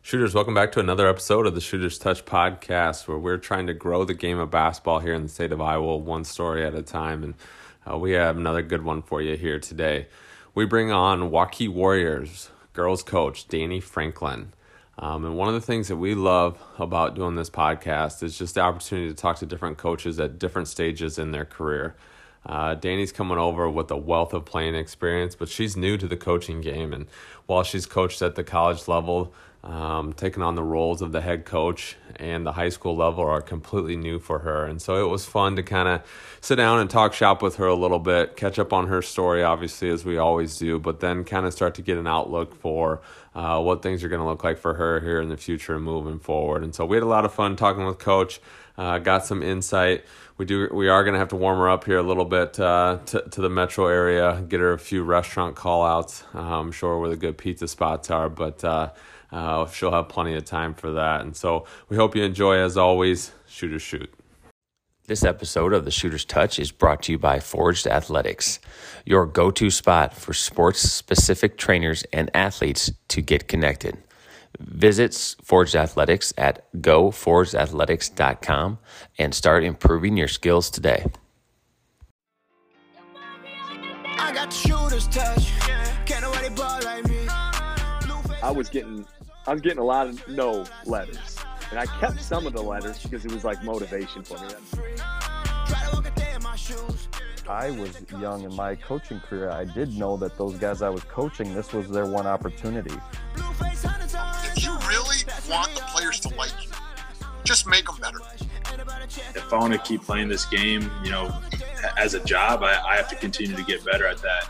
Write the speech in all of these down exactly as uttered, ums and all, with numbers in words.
Shooters, welcome back to another episode of the Shooters Touch podcast, where we're trying to grow the game of basketball here in the state of Iowa, one story at a time. And uh, we have another good one for you here today. We bring on Waukee Warriors girls coach Danny Franklin. Um, and one of the things that we love about doing this podcast is just the opportunity to talk to different coaches at different stages in their career. Uh, Danny's coming over with a wealth of playing experience, but she's new to the coaching game. And while she's coached at the college level, um, taking on the roles of the head coach and the high school level are completely new for her. And so it was fun to kind of sit down and talk shop with her a little bit, catch up on her story, obviously, as we always do, but then kind of start to get an outlook for uh, what things are going to look like for her here in the future and moving forward. And so we had a lot of fun talking with Coach, uh, got some insight. We do. We are going to have to warm her up here a little bit uh, to, to the metro area, get her a few restaurant call-outs. Uh, I'm sure where the good pizza spots are, but uh, uh, she'll have plenty of time for that. And so we hope you enjoy, as always, Shooters Shoot. This episode of the Shooter's Touch is brought to you by Forged Athletics, your go-to spot for sports-specific trainers and athletes to get connected. Visit Forged Athletics at go forged athletics dot com and start improving your skills today. I got the shooter's touch. Can't nobody ball like me. I was getting I was getting a lot of no letters. And I kept some of the letters because it was like motivation for me. I was young in my coaching career. I did know that those guys I was coaching, this was their one opportunity. If you really want the players to like you, just make them better. If I want to keep playing this game, you know, as a job, I, I have to continue to get better at that.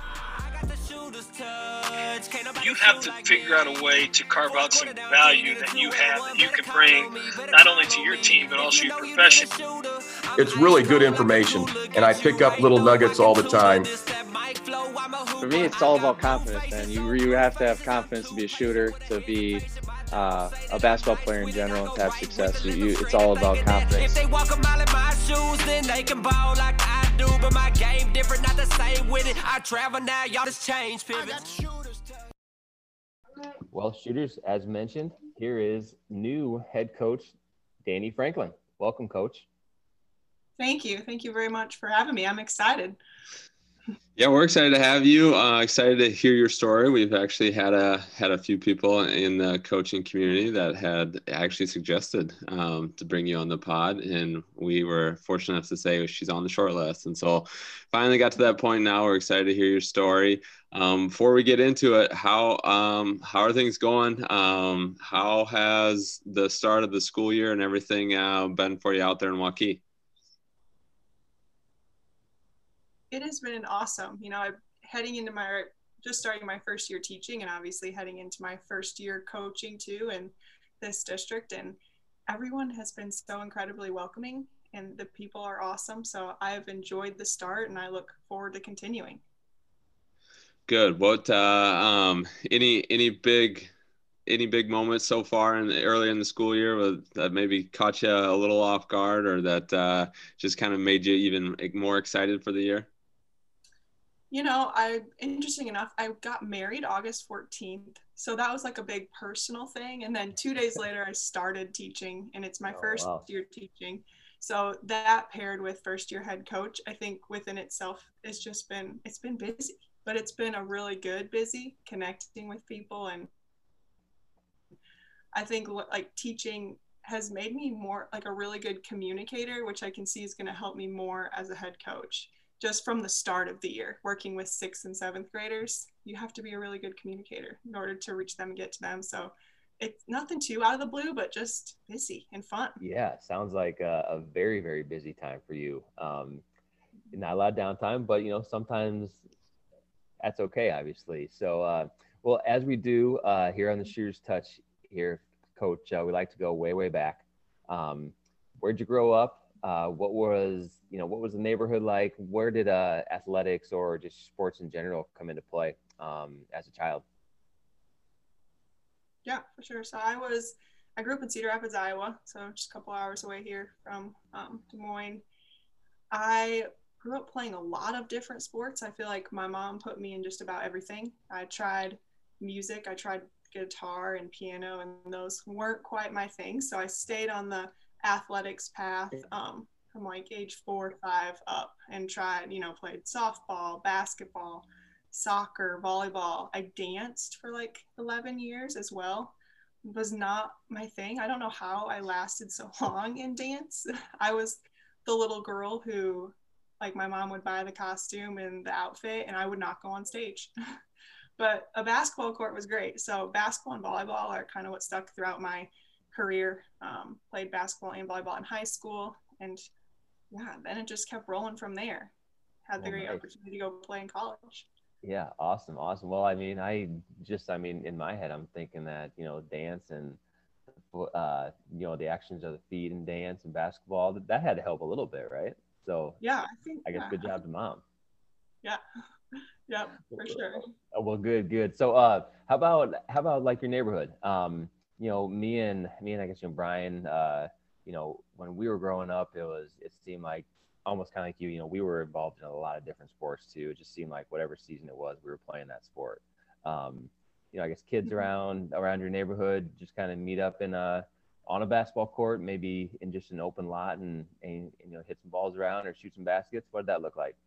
You have to figure out a way to carve out some value that you have that you can bring not only to your team but also your profession. It's really good information, and I pick up little nuggets all the time. For me, it's all about confidence, man. You you have to have confidence to be a shooter, to be uh, a basketball player in general, and to have success. You, you, it's all about confidence. If they walk a mile in my shoes, then they can ball like I do. But my game different, not the same with it. I travel now, y'all just change pivots. Well, Shooters, as mentioned, here is new head coach Danny Franklin. Welcome, Coach. Thank you. Thank you very much for having me. I'm excited. Yeah, we're excited to have you. Uh, excited to hear your story. We've actually had a had a few people in the coaching community that had actually suggested um, to bring you on the pod, and we were fortunate enough to say she's on the short list. And so, finally got to that point. Now we're excited to hear your story. Um, before we get into it, how um, how are things going? Um, how has the start of the school year and everything uh, been for you out there in Waukee? It has been awesome. You know, I'm heading into my, just starting my first year teaching and obviously heading into my first year coaching too in this district. And everyone has been so incredibly welcoming and the people are awesome. So I've enjoyed the start and I look forward to continuing. Good. What, uh, um, any, any big, any big moments so far in the, early in the school year that maybe caught you a little off guard or that uh, just kind of made you even more excited for the year? You know, I interesting enough, I got married August fourteenth. So that was like a big personal thing. And then two days later, I started teaching and it's my Oh, first wow. year teaching. So that paired with first year head coach, I think within itself, it's just been, it's been busy, but it's been a really good busy connecting with people. And I think like teaching has made me more like a really good communicator, which I can see is going to help me more as a head coach. Just from the start of the year, working with sixth and seventh graders, you have to be a really good communicator in order to reach them and get to them. So it's nothing too out of the blue, but just busy and fun. Yeah, sounds like a, a very, very busy time for you. Um, not a lot of downtime, but, you know, sometimes that's okay, obviously. So, uh, well, as we do uh, here on the Shooters Touch here, Coach, uh, we like to go way, way back. Um, where'd you grow up? Uh, what was, you know, what was the neighborhood like? Where did uh, athletics or just sports in general come into play um, as a child? Yeah, for sure. So I was, I grew up in Cedar Rapids, Iowa, so just a couple hours away here from um, Des Moines. I grew up playing a lot of different sports. I feel like my mom put me in just about everything. I tried music, I tried guitar and piano, and those weren't quite my thing. So I stayed on the athletics path um, from like age four or five up and tried, you know, played softball, basketball, soccer, volleyball. I danced for like eleven years as well. It was not my thing. I don't know how I lasted so long in dance. I was the little girl who, like, my mom would buy the costume and the outfit and I would not go on stage. But a basketball court was great. So basketball and volleyball are kind of what stuck throughout my career. Um, played basketball and volleyball in high school. And yeah, then it just kept rolling from there. Had the Oh, great nice. opportunity to go play in college. Yeah, awesome, awesome. Well, I mean, I just, I mean, in my head, I'm thinking that, you know, dance and, uh, you know, the actions of the feet and dance and basketball, that, that had to help a little bit, right? So Yeah, I think, I guess yeah. good job to mom. Yeah, yeah, for sure. Oh, well, good, good. So, uh, how about, how about like your neighborhood? Um, you know, me and, me and I guess, you know, Brian, uh, you know, when we were growing up, it was, it seemed like, almost kind of like you, you know, we were involved in a lot of different sports too. It just seemed like whatever season it was, we were playing that sport. Um, you know, I guess kids around around your neighborhood just kind of meet up in a on a basketball court, maybe in just an open lot, and, and you know, hit some balls around or shoot some baskets. What did that look like?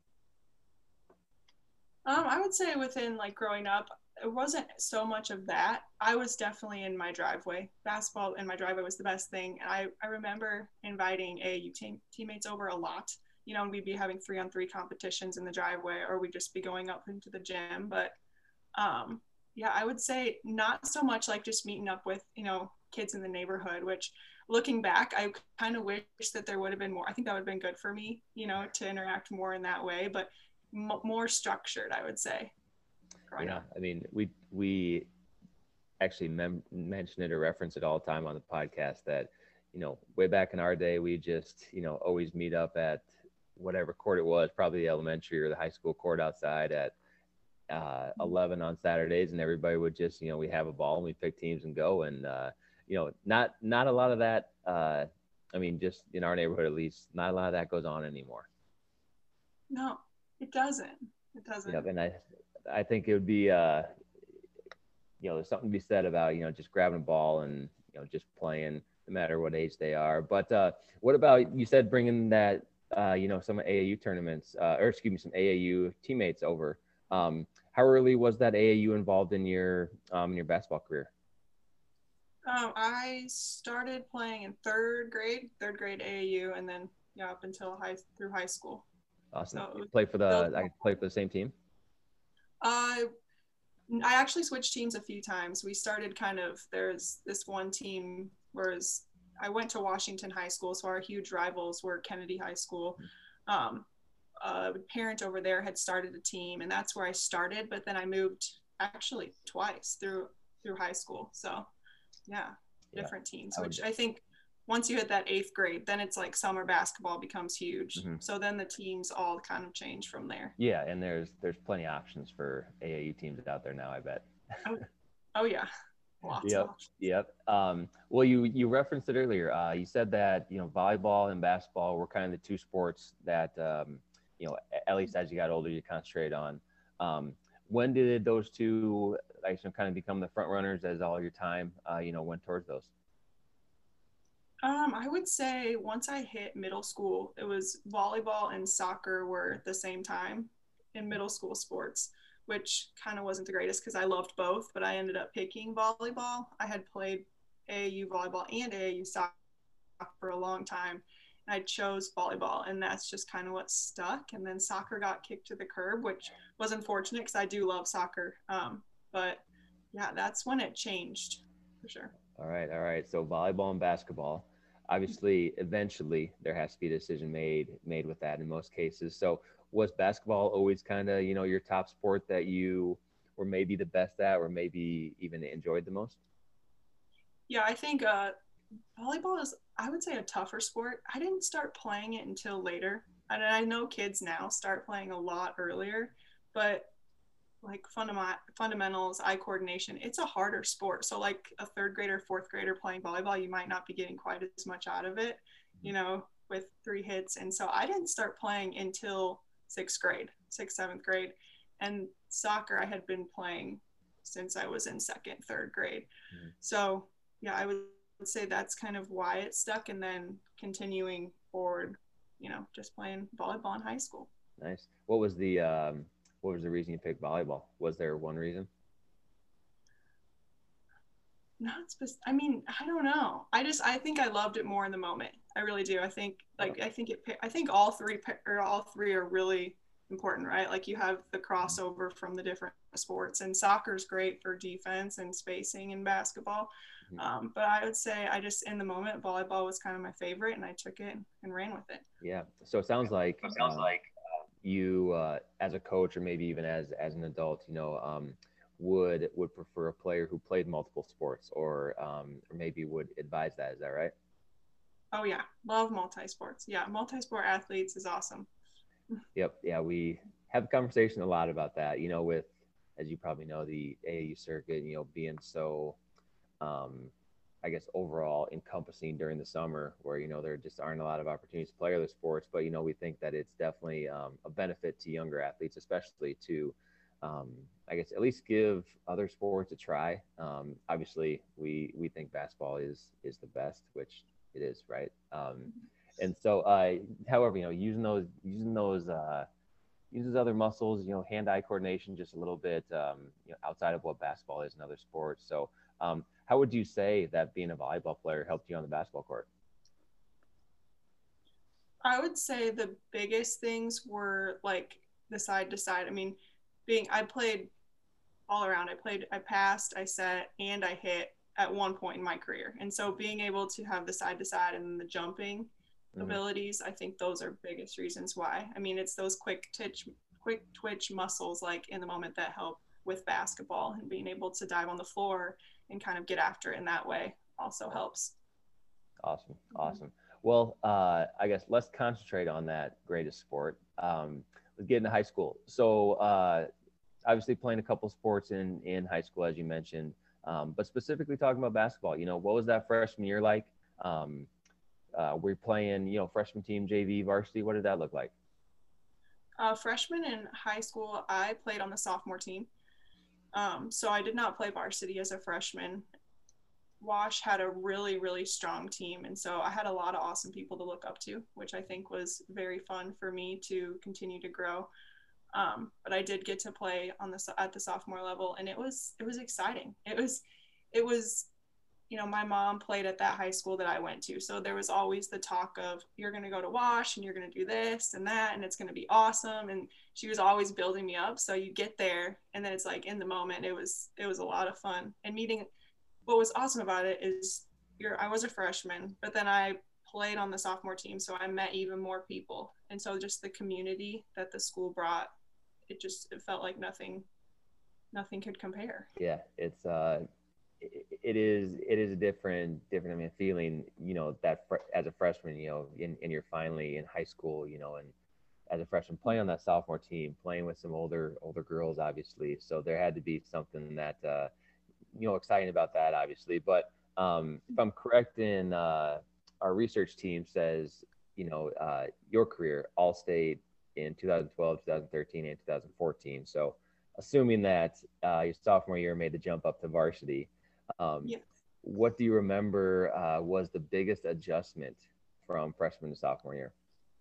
Um, I would say within like growing up, it wasn't so much of that. I was definitely in my driveway. Basketball in my driveway was the best thing. And I, I remember inviting A A U team, teammates over a lot. You know, and we'd be having three on three competitions in the driveway, or we'd just be going up into the gym. But um, yeah, I would say not so much like just meeting up with, you know, kids in the neighborhood, which looking back, I kind of wish that there would have been more. I think that would have been good for me, you know, to interact more in that way, but m- more structured, I would say. Yeah, I mean, we we actually mem- mention it or reference it all the time on the podcast that, you know, way back in our day, we just, you know, always meet up at whatever court it was, probably the elementary or the high school court outside at uh, eleven on Saturdays, and everybody would just, you know, we have a ball and we pick teams and go. And, uh, you know, not not a lot of that, uh, I mean, just in our neighborhood at least, not a lot of that goes on anymore. No, it doesn't. It doesn't. Yep, and I, I think it would be, uh, you know, there's something to be said about, you know, just grabbing a ball and, you know, just playing no matter what age they are. But uh, what about, you said bringing that, uh, you know, some A A U tournaments, uh, or excuse me, some A A U teammates over. Um, how early was that A A U involved in your, um, in your basketball career? Um, I started playing in third grade, third grade A A U, and then yeah, up until high through high school. Awesome. So You play for the, I play for the same team? Uh, I actually switched teams a few times. We started kind of, there's this one team, whereas I went to Washington High School, so our huge rivals were Kennedy High School. Um, a parent over there had started a team, and that's where I started, but then I moved actually twice through through high school. So yeah, different yeah, teams, I which would... I think once you hit that eighth grade, then it's like summer basketball becomes huge. Mm-hmm. So then the teams all kind of change from there. Yeah, and there's there's plenty of options for A A U teams out there now, I bet. Oh, oh yeah. Lots yep, yep. Um, well, you you referenced it earlier. Uh, you said that, you know, volleyball and basketball were kind of the two sports that, um, you know, at least as you got older, you concentrated on. Um, when did those two, like, kind of become the front runners as all your time, uh, you know, went towards those? Um, I would say once I hit middle school, it was volleyball and soccer were at the same time in middle school sports, which kind of wasn't the greatest because I loved both, but I ended up picking volleyball. I had played A A U volleyball and A A U soccer for a long time. And I chose volleyball, and that's just kind of what stuck. And then soccer got kicked to the curb, which was unfortunate because I do love soccer. Um, but yeah, that's when it changed for sure. All right. All right. So volleyball and basketball. Obviously, eventually there has to be a decision made made with that in most cases. So was basketball always kind of, you know, your top sport that you were maybe the best at or maybe even enjoyed the most? Yeah, I think uh, volleyball is, I would say, a tougher sport. I didn't start playing it until later. And I know kids now start playing a lot earlier, but like fundament, fundamentals, eye coordination, it's a harder sport. So like a third grader, fourth grader playing volleyball, you might not be getting quite as much out of it, you know, with three hits. And so I didn't start playing until sixth grade, sixth, seventh grade. And soccer, I had been playing since I was in second, third grade. Mm-hmm. So yeah, I would say that's kind of why it stuck. And then continuing forward, you know, just playing volleyball in high school. Nice. What was the, um, what was the reason you picked volleyball? Was there one reason? Not specific. I mean, I don't know. I just, I think I loved it more in the moment. I really do. I think like, I think it, I think all three or all three are really important, right? Like you have the crossover from the different sports, and soccer is great for defense and spacing and basketball. Mm-hmm. Um, but I would say I just, in the moment, volleyball was kind of my favorite, and I took it and ran with it. Yeah. So it sounds like, it sounds um, like uh, you, uh, as a coach, or maybe even as, as an adult, you know, um, would would prefer a player who played multiple sports, or um, or maybe would advise that. Is that right? Oh yeah, love multi-sports. Yeah, multi-sport athletes is awesome. Yep. Yeah, we have a conversation a lot about that. You know, with, as you probably know, the A A U circuit, you know, being so, um, I guess, overall encompassing during the summer, where, you know, there just aren't a lot of opportunities to play other sports. But, you know, we think that it's definitely um, a benefit to younger athletes, especially to Um, I guess at least give other sports a try. Um, obviously, we we think basketball is is the best, which it is, right? Um, and so, uh, however, you know, using those using those uh, uses other muscles, you know, hand-eye coordination, just a little bit, um, you know, outside of what basketball is in other sports. So, um, how would you say that being a volleyball player helped you on the basketball court? I would say the biggest things were like the side to side. I mean, being I played all around. I played, I passed, I set, and I hit at one point in my career. And so being able to have the side to side and the jumping mm-hmm. abilities, I think those are biggest reasons why. I mean, it's those quick twitch, quick twitch muscles like in the moment that help with basketball, and being able to dive on the floor and kind of get after it in that way also helps. Awesome. Awesome. Well, uh, I guess let's concentrate on that greatest sport. Um, let's get into high school. So, uh, obviously playing a couple sports in, in high school, as you mentioned, um, but specifically talking about basketball, you know, what was that freshman year like? Um, uh, we're playing, you know, freshman team, J V, varsity. What did that look like? Uh, freshman in high school, I played on the sophomore team. Um, so I did not play varsity as a freshman. Wash had a really, really strong team. And so I had a lot of awesome people to look up to, which I think was very fun for me to continue to grow. Um, but I did get to play on the, at the sophomore level, and it was, it was exciting. It was, it was, you know, my mom played at that high school that I went to. So there was always the talk of, you're going to go to Wash and you're going to do this and that, and it's going to be awesome. And she was always building me up. So you get there, and then it's like in the moment, it was, it was a lot of fun. And meeting, what was awesome about it is you're, I was a freshman, but then I played on the sophomore team. So I met even more people. And so just the community that the school brought, it just, it felt like nothing, nothing could compare. Yeah. It's, uh, it, it is, it is a different, different, I mean, feeling, you know, that fr- as a freshman, you know, and, and you're finally in high school, you know, and as a freshman playing on that sophomore team, playing with some older, older girls, obviously. So there had to be something that, uh, you know, exciting about that, obviously. But um, if I'm correct in uh, our research team says, you know, uh, your career all stayed in two thousand twelve, two thousand thirteen, and two thousand fourteen. So assuming that uh, your sophomore year made the jump up to varsity, um, yes. What do you remember uh, was the biggest adjustment from freshman to sophomore year?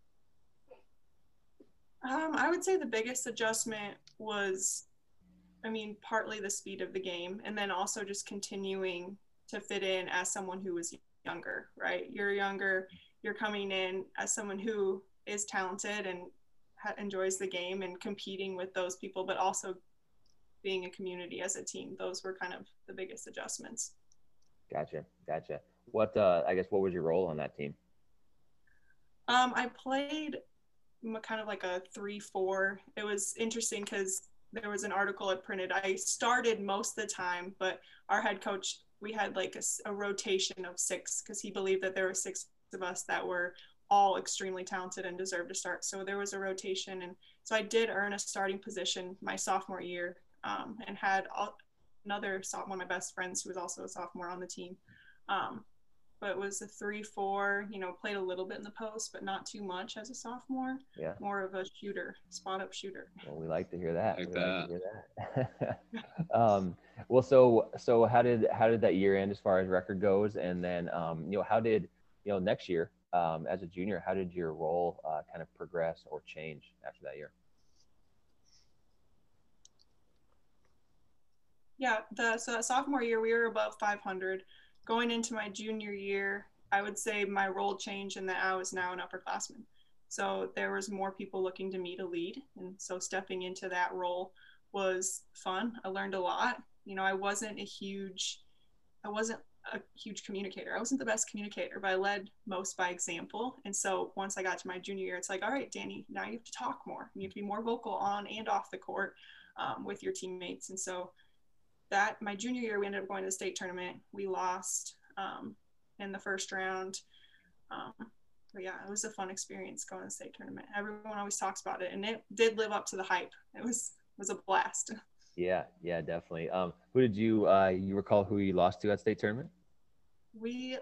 Um, I would say the biggest adjustment was, I mean, partly the speed of the game, and then also just continuing to fit in as someone who was younger, right? You're younger, you're coming in as someone who is talented and ha- enjoys the game and competing with those people, but also being a community as a team. Those were kind of the biggest adjustments. Gotcha. Gotcha. What, uh, I guess, what was your role on that team? Um, I played kind of like a three, four. It was interesting because there was an article I printed. I started most of the time, but our head coach, we had like a, a rotation of six because he believed that there were six of us that were all extremely talented and deserved to start. So there was a rotation. And so I did earn a starting position my sophomore year, um, and had all, another, one of my best friends who was also a sophomore on the team. Um, but was a three four, you know, played a little bit in the post, but not too much as a sophomore. Yeah. More of a shooter, spot up shooter. Well, we like to hear that. Like we that. like to hear that. um, well, so so how did how did that year end as far as record goes, and then um, you know, how did you know next year um, as a junior, how did your role uh, kind of progress or change after that year? Yeah, the so that sophomore year we were above five hundred. Going into my junior year, I would say my role changed in that I was now an upperclassman. So there was more people looking to me to lead, and so stepping into that role was fun. I learned a lot. You know, I wasn't a huge, I wasn't a huge communicator. I wasn't the best communicator, but I led most by example. And so once I got to my junior year, it's like, all right, Danny, now you have to talk more. You have to be more vocal on and off the court um, with your teammates. And so that my junior year, we ended up going to the state tournament. We lost um, in the first round. Um, but yeah, it was a fun experience going to the state tournament. Everyone always talks about it, and it did live up to the hype. It was was a blast. Yeah, yeah, definitely. Um, who did you uh, you recall who you lost to at state tournament? We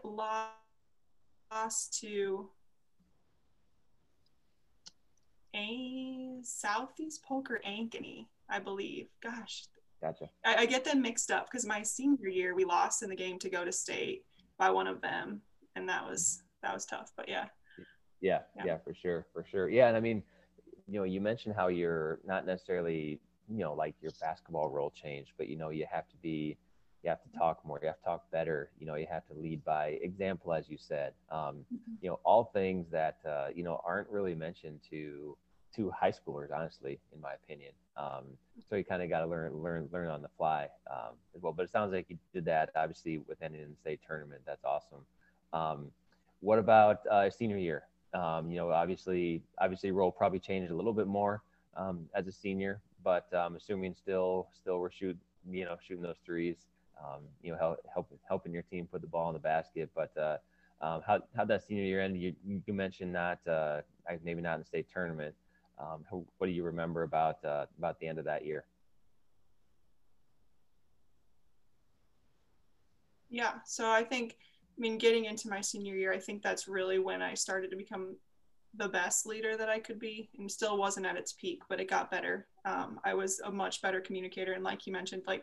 lost to a Southeast Polk or Ankeny, I believe. Gosh. Gotcha. I, I get them mixed up because my senior year we lost in the game to go to state by one of them, and that was that was tough. But yeah. Yeah, yeah, yeah, for sure, for sure. Yeah, and I mean, you know, you mentioned how you're not necessarily, you know, like your basketball role changed, but you know, you have to be, you have to talk more, you have to talk better, you know, you have to lead by example, as you said. Um, Mm-hmm. you know, all things that uh, you know aren't really mentioned to to high schoolers, honestly, in my opinion. Um, so you kind of got to learn, learn, learn on the fly um, as well. But it sounds like you did that, obviously, with ending in the state tournament. That's awesome. Um, what about uh, senior year? Um, you know, obviously, obviously, role probably changed a little bit more um, as a senior, but um, assuming still, still we're shooting, you know, shooting those threes. Um, you know, help, help, helping your team put the ball in the basket. But uh, um, how how that senior year end? You you mentioned not uh, maybe not in the state tournament. Um, what do you remember about uh, about the end of that year? Yeah, so I think, I mean, getting into my senior year, I think that's really when I started to become the best leader that I could be, and still wasn't at its peak, but it got better. Um, I was a much better communicator, and like you mentioned, like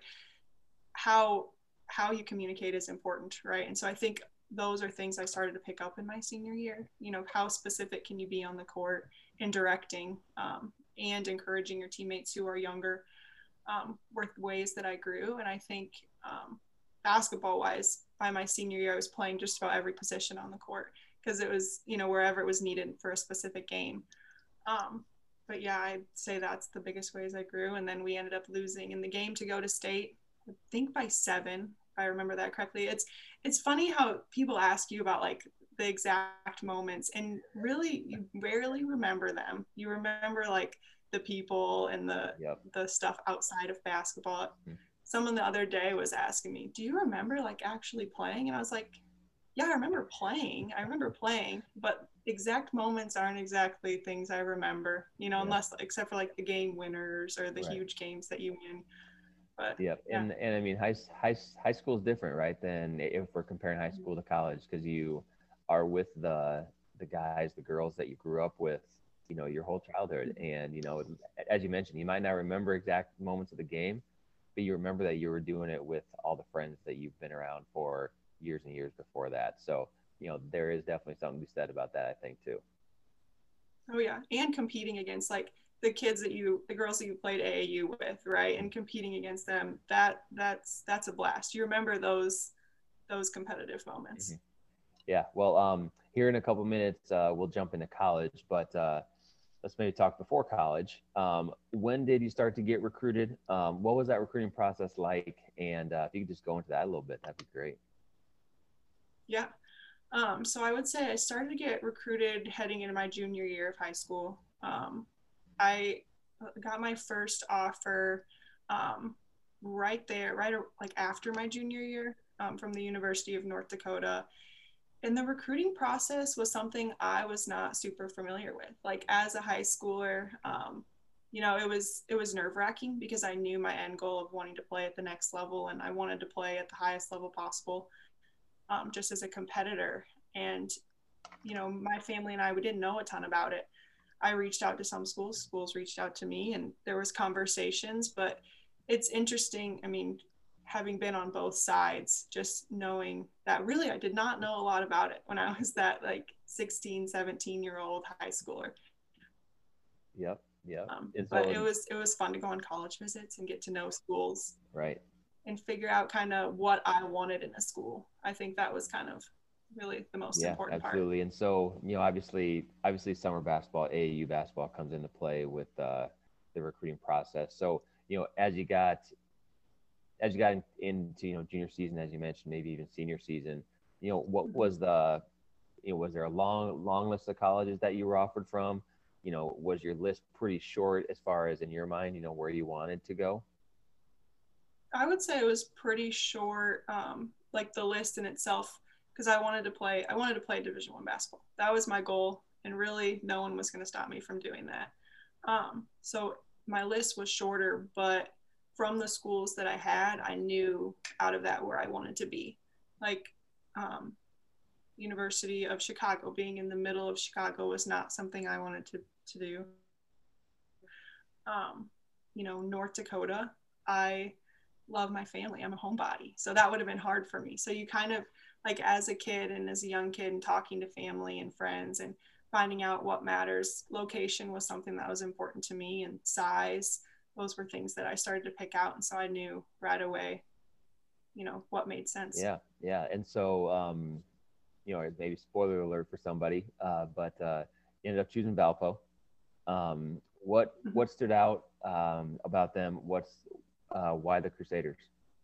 how how you communicate is important, right? And so I think those are things I started to pick up in my senior year. You know, how specific can you be on the court in directing um, and encouraging your teammates who are younger um, were ways that I grew. And I think um, basketball wise, by my senior year, I was playing just about every position on the court because it was, you know, wherever it was needed for a specific game. Um, but yeah, I'd say that's the biggest ways I grew. And then we ended up losing in the game to go to state, I think by seven, if I remember that correctly. It's, it's funny how people ask you about like the exact moments, and really you rarely remember them. You remember like the people and the yep. the stuff outside of basketball. Mm-hmm. Someone the other day was asking me, do you remember like actually playing? And I was like, yeah, I remember playing. I remember playing, but exact moments aren't exactly things I remember, you know, yeah. unless except for like the game winners or the right. huge games that you win. But yep. yeah. And and I mean, high high high school is different, right? Than if we're comparing high school to college, because you are with the the guys, the girls that you grew up with, you know, your whole childhood. And, you know, as you mentioned, you might not remember exact moments of the game, but you remember that you were doing it with all the friends that you've been around for years and years before that. So, you know, there is definitely something to be said about that, I think, too. Oh, yeah. And competing against like the kids that you, the girls that you played A A U with, right? And competing against them, that that's, that's a blast. You remember those, those competitive moments. Mm-hmm. Yeah, well, um, here in a couple minutes, uh, we'll jump into college, but uh, let's maybe talk before college. Um, when did you start to get recruited? Um, what was that recruiting process like? And uh, if you could just go into that a little bit, that'd be great. Yeah, um, so I would say I started to get recruited heading into my junior year of high school. Um, I got my first offer um, right there, right like after my junior year um, from the University of North Dakota. And the recruiting process was something I was not super familiar with. Like as a high schooler, um, you know, it was it was nerve-wracking because I knew my end goal of wanting to play at the next level, and I wanted to play at the highest level possible. um, just as a competitor. And, you know, my family and I, we didn't know a ton about it. I reached out to some schools, schools reached out to me, and there was conversations, but it's interesting. I mean, having been on both sides, just knowing that really I did not know a lot about it when I was that like sixteen, seventeen year old high schooler. Yep. Yep. Um, so, but it was, it was fun to go on college visits and get to know schools. Right. And figure out kind of what I wanted in a school. I think that was kind of really the most yeah, important part. Absolutely. And so, you know, obviously, obviously summer basketball, A A U basketball comes into play with uh, the recruiting process. So, you know, as you got, as you got in, into, you know, junior season, as you mentioned, maybe even senior season, you know, what was the, you know, was there a long, long list of colleges that you were offered from? You know, was your list pretty short as far as in your mind, you know, where you wanted to go? I would say it was pretty short, um, like the list in itself, because I wanted to play, I wanted to play Division One basketball. That was my goal. And really no one was going to stop me from doing that. Um, so my list was shorter, but from the schools that I had, I knew out of that where I wanted to be. Like um, University of Chicago, being in the middle of Chicago was not something I wanted to, to do. Um, you know, North Dakota, I love my family. I'm a homebody. So that would have been hard for me. So you kind of like as a kid and as a young kid and talking to family and friends and finding out what matters, location was something that was important to me, and size, those were things that I started to pick out. And so I knew right away, you know, what made sense. Yeah. Yeah. And so, um, you know, maybe spoiler alert for somebody, uh, but uh, ended up choosing Valpo. Um, what, Mm-hmm. what stood out um, about them? What's, uh, why the Crusaders?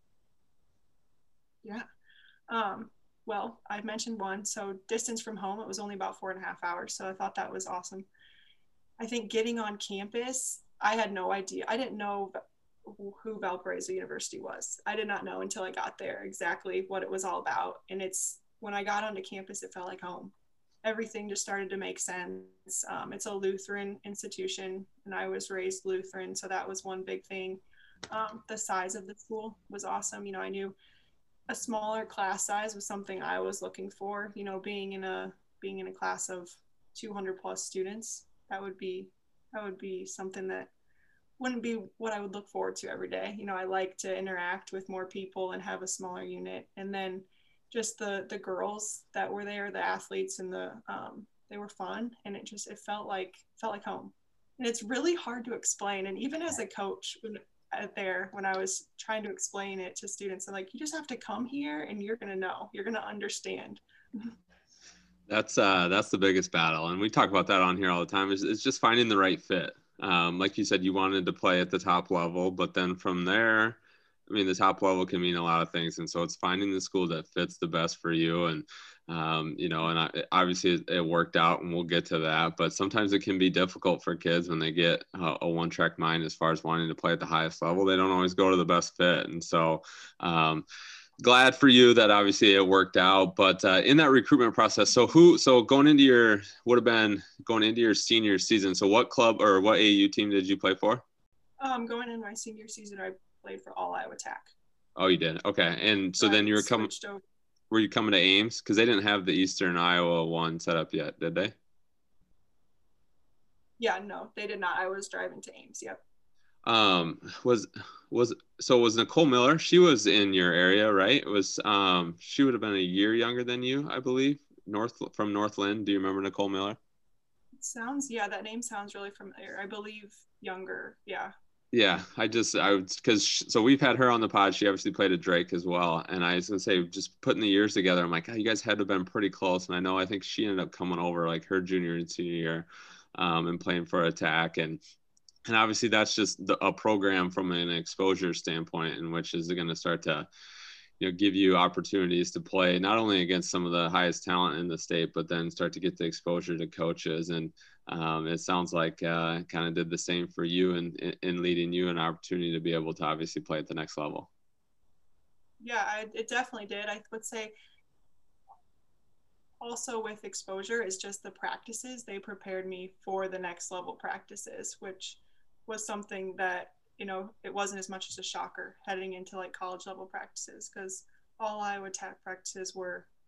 Yeah. Um, well, I mentioned one, so distance from home, it was only about four and a half hours. So I thought that was awesome. I think getting on campus, I had no idea. I didn't know who Valparaiso University was. I did not know until I got there exactly what it was all about. And it's, when I got onto campus, it felt like home. Everything just started to make sense. Um, it's a Lutheran institution, and I was raised Lutheran, so that was one big thing. Um, the size of the school was awesome. You know, I knew a smaller class size was something I was looking for. You know, being in a being in a class of two hundred plus students, that would be that would be something that wouldn't be what I would look forward to every day. You know, I like to interact with more people and have a smaller unit. And then just the the girls that were there, the athletes, and the um, they were fun, and it just it felt like felt like home. And it's really hard to explain. And even as a coach, when there when I was trying to explain it to students, I'm like, you just have to come here and you're gonna know, you're gonna understand. That's uh that's the biggest battle, and we talk about that on here all the time. Is it's just finding the right fit. Um, like you said, you wanted to play at the top level, but then from there, I mean, the top level can mean a lot of things, and so it's finding the school that fits the best for you. And um, you know, and I, obviously it, it worked out, and we'll get to that. But sometimes it can be difficult for kids when they get a, a one-track mind as far as wanting to play at the highest level. They don't always go to the best fit, and so um, glad for you that obviously it worked out. But uh, in that recruitment process, so who, so going into your would have been going into your senior season. So what club or what A A U team did you play for? Um, going in my senior season, I played for All Iowa Tech. Oh, you did. Okay. And so, so then you were coming, were you coming to Ames? Cause they didn't have the Eastern Iowa one set up yet, did they? Yeah, no, they did not. I was driving to Ames. Yep. Um, was, was, so was Nicole Miller, she was in your area, right? It was, um, she would have been a year younger than you, I believe. North from Northland. Do you remember Nicole Miller? It sounds, yeah, that name sounds really familiar. I believe younger. Yeah. Yeah, I just, I would, because, so we've had her on the pod. She obviously played at Drake as well. And I was going to say, just putting the years together, I'm like, oh, you guys had to have been pretty close. And I know, I think she ended up coming over like her junior and senior year um, and playing for Attack. And, and obviously that's just the, a program from an exposure standpoint, in which is going to start to, you know, give you opportunities to play not only against some of the highest talent in the state, but then start to get the exposure to coaches. And um, it sounds like uh, kind of did the same for you and in, in leading you an opportunity to be able to obviously play at the next level. Yeah, I, it definitely did. I would say also with exposure is just the practices. They prepared me for the next level practices, which was something that, you know, it wasn't as much as a shocker heading into like college level practices, because all Iowa Tech practices were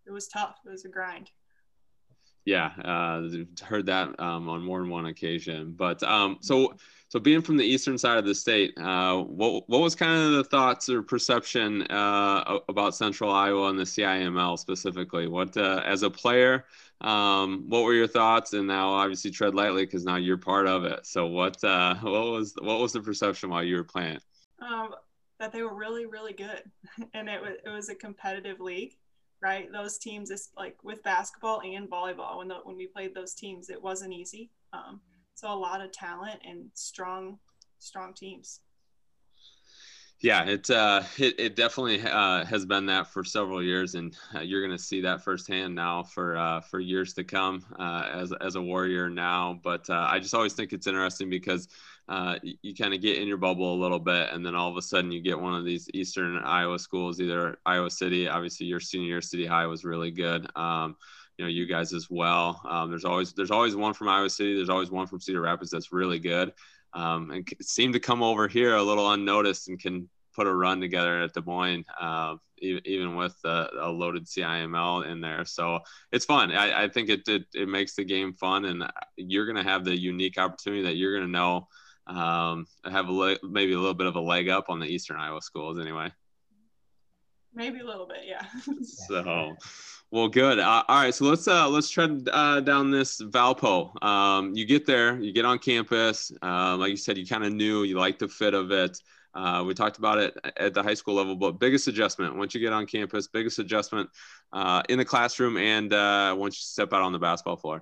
it was tough. It was a grind. Yeah, uh, heard that um, on more than one occasion. But um, so, so being from the eastern side of the state, uh, what what was kind of the thoughts or perception uh, about Central Iowa and the C I M L specifically? What uh, as a player, um, what were your thoughts? And now, obviously, tread lightly because now you're part of it. So, what uh, what was what was the perception while you were playing? Um, that they were really, really good, and it was it was a competitive league. Right, those teams is like with basketball and volleyball. When the, when we played those teams, it wasn't easy. Um, so a lot of talent and strong, strong teams. Yeah, it uh, it, it definitely uh, has been that for several years, and uh, you're going to see that firsthand now for uh, for years to come uh, as as a Warrior now. But uh, I just always think it's interesting because uh, you, you kind of get in your bubble a little bit, and then all of a sudden you get one of these Eastern Iowa schools, either Iowa City. Obviously, your senior year, City High was really good. Um, you know, you guys as well. Um, there's always there's always one from Iowa City. There's always one from Cedar Rapids that's really good. Um, and seem to come over here a little unnoticed and can put a run together at Des Moines, uh, even, even with uh, a loaded C I M L in there. So it's fun. I, I think it, it it makes the game fun, and you're going to have the unique opportunity that you're going to know um, have a le- maybe a little bit of a leg up on the Eastern Iowa schools anyway. Maybe a little bit, yeah. So. Well, good. Uh, all right, so let's uh, let's tread uh, down this Valpo. Um, you get there, you get on campus. Uh, like you said, you kind of knew you liked the fit of it. Uh, we talked about it at the high school level, but biggest adjustment once you get on campus, biggest adjustment uh, in the classroom, and uh, once you step out on the basketball floor.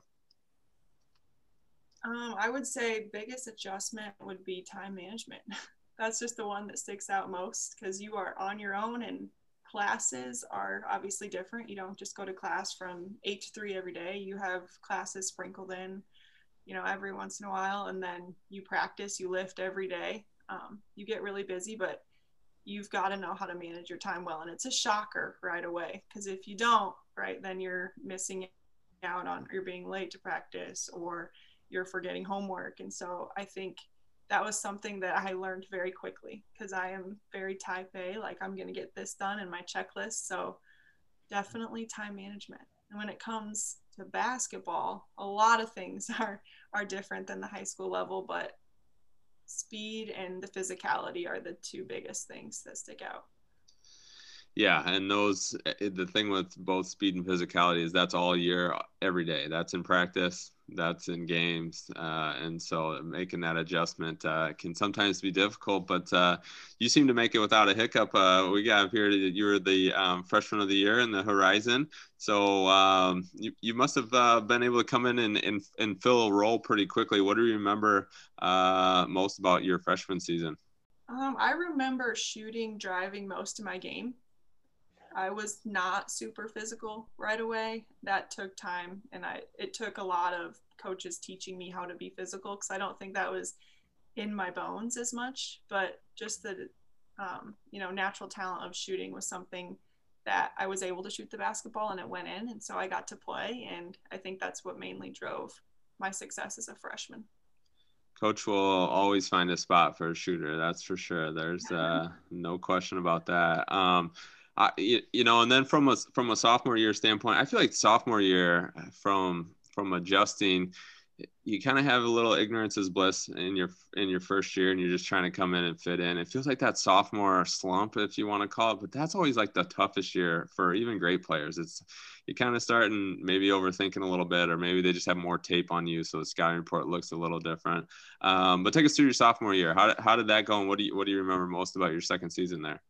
Um, I would say biggest adjustment would be time management. That's just the one that sticks out most because you are on your own and classes are obviously different. You don't just go to class from eight to three every day. You have classes sprinkled in, you know, every once in a while, and then you practice, you lift every day. Um, you get really busy, but you've got to know how to manage your time well. And it's a shocker right away because if you don't, right, then you're missing out on, you're being late to practice or you're forgetting homework. And so I think that was something that I learned very quickly because I am very type A, like I'm going to get this done in my checklist. So definitely time management. And when it comes to basketball, a lot of things are, are different than the high school level, but speed and the physicality are the two biggest things that stick out. Yeah, and those, the thing with both speed and physicality is that's all year, every day. That's in practice, that's in games, uh, and so making that adjustment uh, can sometimes be difficult, but uh, you seem to make it without a hiccup. Uh, we got here that you were the um, freshman of the year in the Horizon, so um, you, you must have uh, been able to come in and, and, and fill a role pretty quickly. What do you remember uh, most about your freshman season? Um, I remember shooting, driving most of my game. I was not super physical right away. That took time, and I it took a lot of coaches teaching me how to be physical because I don't think that was in my bones as much. But just the um, you know natural talent of shooting was something that I was able to shoot the basketball and it went in, and so I got to play. And I think that's what mainly drove my success as a freshman. Coach will always find a spot for a shooter. That's for sure. There's uh, no question about that. Um, I, you, you know, and then from a from a sophomore year standpoint, I feel like sophomore year from from adjusting, you kind of have a little ignorance is bliss in your in your first year, and you're just trying to come in and fit in. It feels like that sophomore slump, if you want to call it, but that's always like the toughest year for even great players. It's you kind of starting maybe overthinking a little bit, or maybe they just have more tape on you, so the scouting report looks a little different. Um, but take us through your sophomore year. How how did that go, and what do you what do you remember most about your second season there?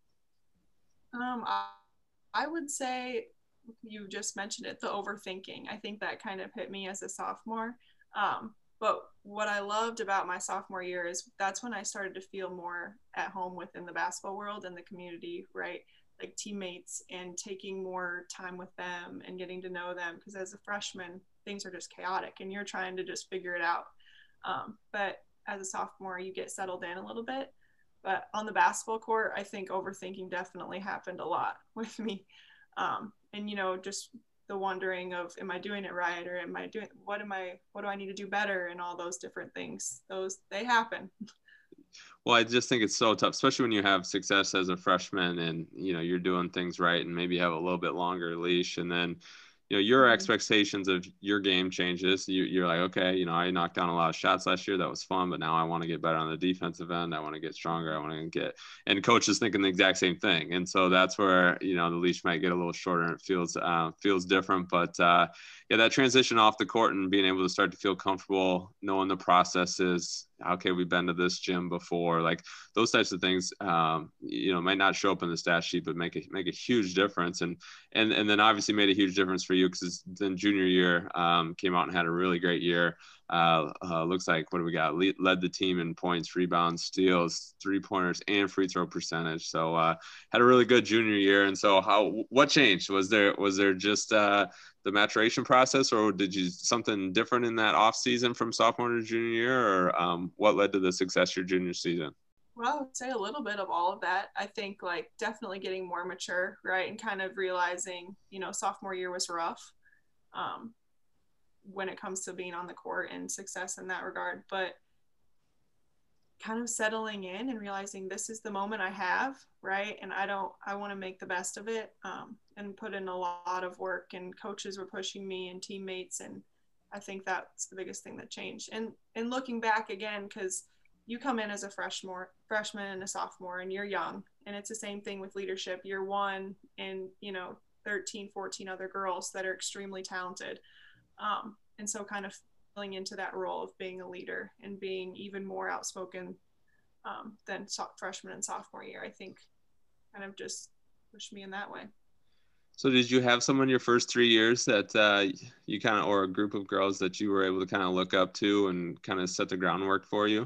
Um, I, I would say you just mentioned it, the overthinking. I think that kind of hit me as a sophomore. Um, but what I loved about my sophomore year is that's when I started to feel more at home within the basketball world and the community, right? Like teammates and taking more time with them and getting to know them. Because as a freshman, things are just chaotic and you're trying to just figure it out. Um, but as a sophomore, you get settled in a little bit. But on the basketball court, I think overthinking definitely happened a lot with me. Um, and, you know, just the wondering of, am I doing it right? Or am I doing, what am I, what do I need to do better? And all those different things, those, they happen. Well, I just think it's so tough, especially when you have success as a freshman and, you know, you're doing things right and maybe have a little bit longer leash. And then, you know, your Mhm. expectations of your game changes. You, you're like, okay, you know, I knocked down a lot of shots last year. That was fun, but now I want to get better on the defensive end. I want to get stronger. I want to get, and coach is thinking the exact same thing. And so that's where, you know, the leash might get a little shorter and it feels, uh, feels different. But uh, yeah, that transition off the court and being able to start to feel comfortable, knowing the processes, okay, we've been to this gym before, like those types of things, um, you know, might not show up in the stat sheet, but make a, make a huge difference. And, and, and then obviously made a huge difference for you because then junior year um, came out and had a really great year. Uh, uh, looks like, what do we got? Le- led the team in points, rebounds, steals, three pointers, and free throw percentage. So uh, had a really good junior year. And so how, what changed? Was there, was there just uh, the maturation process, or did you something different in that off season from sophomore to junior year, or um, what led to the success your junior season? Well, I would say a little bit of all of that. I think like definitely getting more mature, right? And kind of realizing, you know, sophomore year was rough um, when it comes to being on the court and success in that regard. But kind of settling in and realizing this is the moment I have, right? And I don't, I want to make the best of it um, and put in a lot of work, and coaches were pushing me and teammates. And I think that's the biggest thing that changed. And, and looking back again, because you come in as a freshman, freshman and a sophomore, and you're young, and it's the same thing with leadership. You're one in, you know, thirteen, fourteen other girls that are extremely talented. Um, and so kind of filling into that role of being a leader and being even more outspoken um, than so- freshman and sophomore year, I think kind of just pushed me in that way. So did you have someone your first three years that uh, you kind of, or a group of girls that you were able to kind of look up to and kind of set the groundwork for you?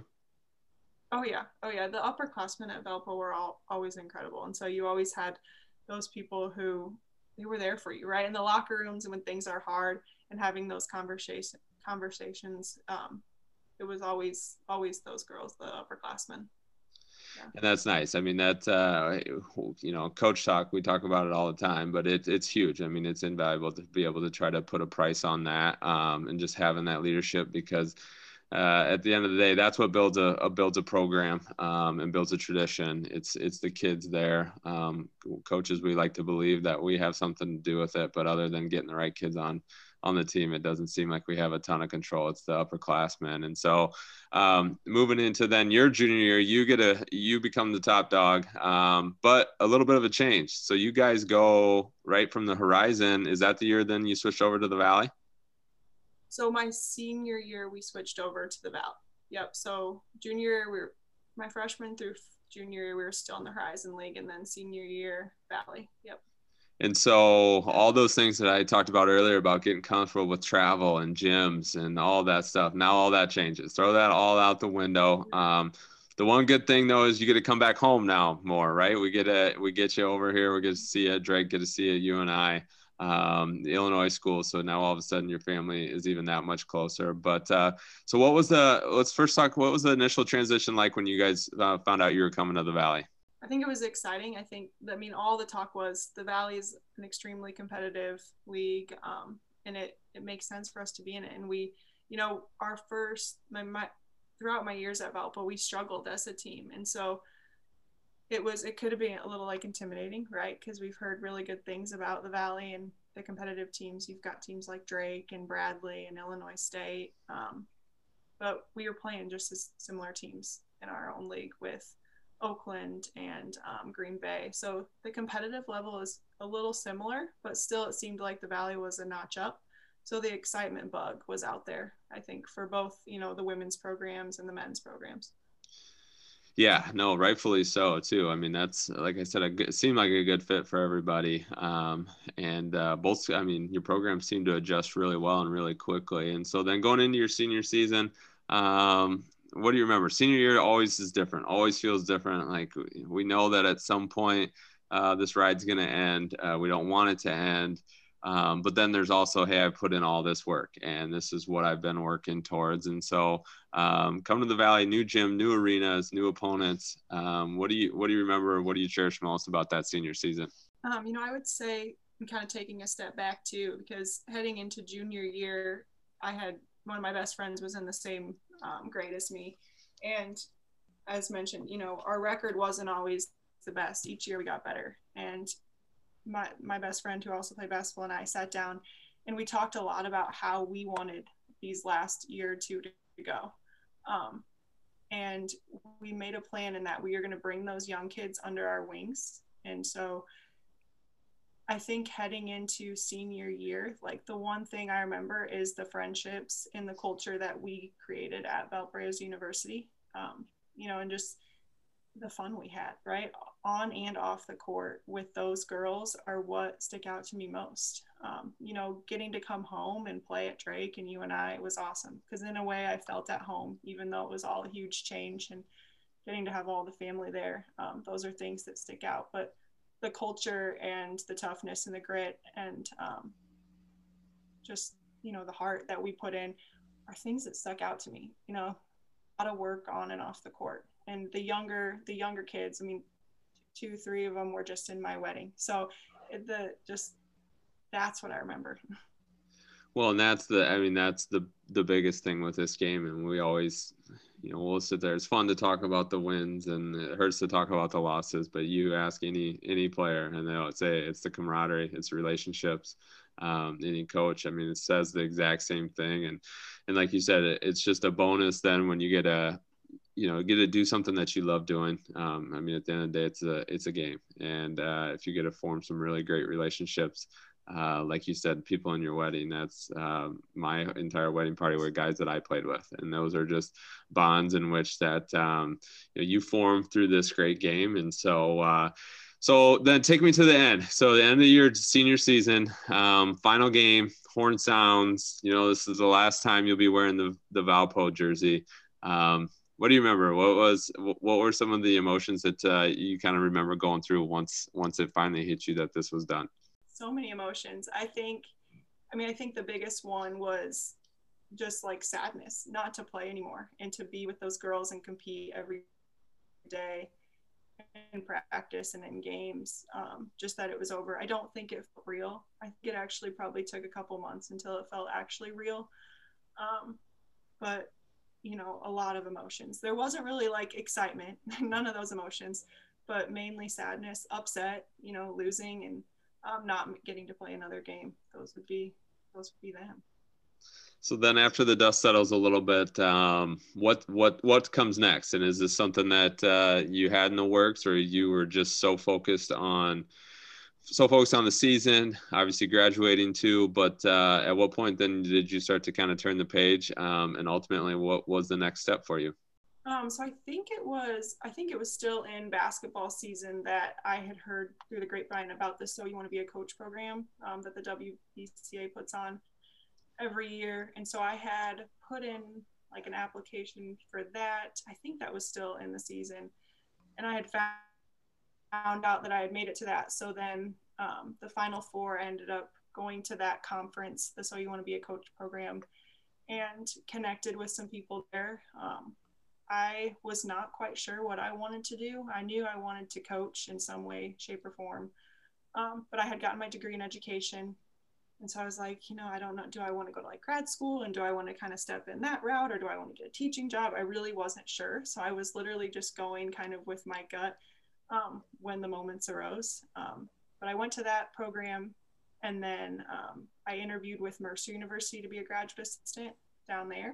Oh yeah. Oh yeah. The upperclassmen at Valpo were all always incredible. And so you always had those people who they were there for you, right? In the locker rooms and when things are hard and having those conversation conversations. Um, it was always, always those girls, the upperclassmen. Yeah. And that's nice. I mean, that, uh, you know, coach talk, we talk about it all the time, but it, it's huge. I mean, it's invaluable to be able to try to put a price on that um, and just having that leadership, because uh, at the end of the day, that's what builds a, a builds a program um, and builds a tradition. It's, it's the kids there. Um, coaches, we like to believe that we have something to do with it, but other than getting the right kids on, on the team, it doesn't seem like we have a ton of control. It's the upperclassmen. And so um, moving into then your junior year, you get a, you become the top dog, um, but a little bit of a change. So you guys go right from the Horizon. Is that the year then you switched over to the Valley? So my senior year, we switched over to the Valley. Yep. So junior year, we were, my freshman through junior year, we were still in the Horizon League, and then senior year, Valley. Yep. And so all those things that I talked about earlier about getting comfortable with travel and gyms and all that stuff, now all that changes. Throw that all out the window. Um, the one good thing though is you get to come back home now more, right? We get to, we get you over here. We get to see you, Drake, get to see you, you and I, um, the Illinois school. So now all of a sudden your family is even that much closer. But uh, so what was the, let's first talk, what was the initial transition like when you guys uh, found out you were coming to the Valley? I think it was exciting. I think, I mean, all the talk was the Valley is an extremely competitive league, um, and it, it makes sense for us to be in it. And we, you know, our first, my, my throughout my years at Valpo, we struggled as a team. And so it was, it could have been a little like intimidating, right? Because we've heard really good things about the Valley and the competitive teams. You've got teams like Drake and Bradley and Illinois State. Um, but we were playing just as similar teams in our own league with Oakland and um, Green Bay. So the competitive level is a little similar, but still it seemed like the Valley was a notch up. So the excitement bug was out there, I think, for both, you know, the women's programs and the men's programs. Yeah, no, rightfully so too. I mean, that's, like I said, a good, it seemed like a good fit for everybody. Um, and uh, both, I mean, your program seemed to adjust really well and really quickly. And so then going into your senior season, um, what do you remember? Senior year always is different, always feels different. Like we know that at some point uh, this ride's going to end. Uh, we don't want it to end. Um, but then there's also, hey, I put in all this work and this is what I've been working towards. And so um, come to the Valley, new gym, new arenas, new opponents. Um, what do you, what do you remember? What do you cherish most about that senior season? Um, you know, I would say I'm kind of taking a step back too, because heading into junior year, I had one of my best friends was in the same um, grade as me. And as mentioned, you know, our record wasn't always the best. Each year we got better. And my, my best friend who also played basketball and I sat down and we talked a lot about how we wanted these last year or two to go. Um, and we made a plan in that we are going to bring those young kids under our wings. And so I think heading into senior year, like the one thing I remember is the friendships and the culture that we created at Valparaiso University, um, you know, and just the fun we had, right? On and off the court with those girls are what stick out to me most. Um, you know, getting to come home and play at Drake and U N I was awesome because in a way I felt at home, even though it was all a huge change, and getting to have all the family there. Um, those are things that stick out, but the culture and the toughness and the grit and um, just, you know, the heart that we put in are things that stuck out to me. You know, a lot of work on and off the court. And the younger, the younger kids, I mean, two, three of them were just in my wedding. So the, just, that's what I remember. Well, and that's the, I mean, that's the, the biggest thing with this game. And we always, you know, we'll sit there. It's fun to talk about the wins and it hurts to talk about the losses, but you ask any, any player and they'll say it's the camaraderie, it's relationships. Um, any coach, I mean, it says the exact same thing. And, and like you said, it, it's just a bonus then when you get a, you know, get to do something that you love doing. Um, I mean, at the end of the day, it's a, it's a game. And uh, if you get to form some really great relationships, uh, like you said, people in your wedding, that's uh, my entire wedding party were guys that I played with. And those are just bonds in which that um, you know, you form through this great game. And so, uh, so then take me to the end. So the end of your senior season, um, final game, horn sounds, you know, this is the last time you'll be wearing the, the Valpo jersey. Um, What do you remember? What was, what were some of the emotions that uh, you kind of remember going through once, once it finally hit you that this was done? So many emotions. I think, I mean, I think the biggest one was just like sadness, not to play anymore and to be with those girls and compete every day in practice and in games. Um, just that it was over. I don't think it felt real. I think it actually probably took a couple months until it felt actually real. Um, but you know, a lot of emotions. There wasn't really like excitement, none of those emotions, but mainly sadness, upset, you know, losing and um, not getting to play another game. Those would be, those would be them. So then after the dust settles a little bit, um, what, what, what comes next? And is this something that uh, you had in the works or you were just so focused on, so focused on the season, obviously graduating too, but uh, at what point then did you start to kind of turn the page um, and ultimately what was the next step for you? Um, so I think it was, I think it was still in basketball season that I had heard through the grapevine about this So You Want to Be a Coach program um, that the W B C A puts on every year. And so I had put in like an application for that. I think that was still in the season. And I had found found out that I had made it to that. So then um, the Final Four ended up going to that conference, the So You Want to Be a Coach program, and connected with some people there. Um, I was not quite sure what I wanted to do. I knew I wanted to coach in some way, shape, or form, um, but I had gotten my degree in education. And so I was like, you know, I don't know, do I want to go to like grad school and do I want to kind of step in that route or do I want to get a teaching job? I really wasn't sure. So I was literally just going kind of with my gut um, when the moments arose. Um, but I went to that program and then um, I interviewed with Mercer University to be a graduate assistant down there.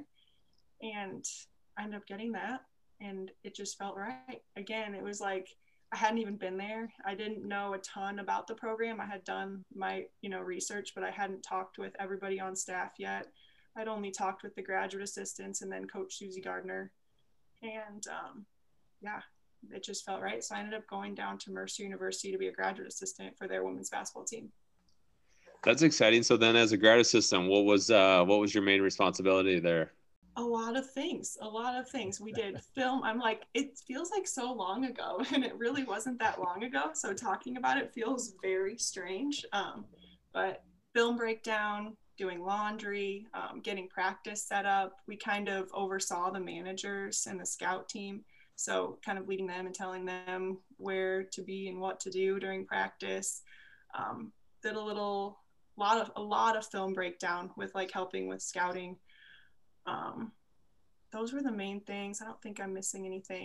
And I ended up getting that and it just felt right. Again, it was like, I hadn't even been there. I didn't know a ton about the program. I had done my, you know, research, but I hadn't talked with everybody on staff yet. I'd only talked with the graduate assistants and then Coach Susie Gardner. And um, yeah, it just felt right. So I ended up going down to Mercer University to be a graduate assistant for their women's basketball team. That's exciting. So then as a grad assistant, what was, uh, what was your main responsibility there? A lot of things, a lot of things. We did film. I'm like, it feels like so long ago and it really wasn't that long ago. So talking about it feels very strange. Um, but film breakdown, doing laundry, um, getting practice set up. We kind of oversaw the managers and the scout team. So kind of leading them and telling them where to be and what to do during practice. Um, did a little, lot of, a lot of film breakdown with like helping with scouting. Um, those were the main things. I don't think I'm missing anything.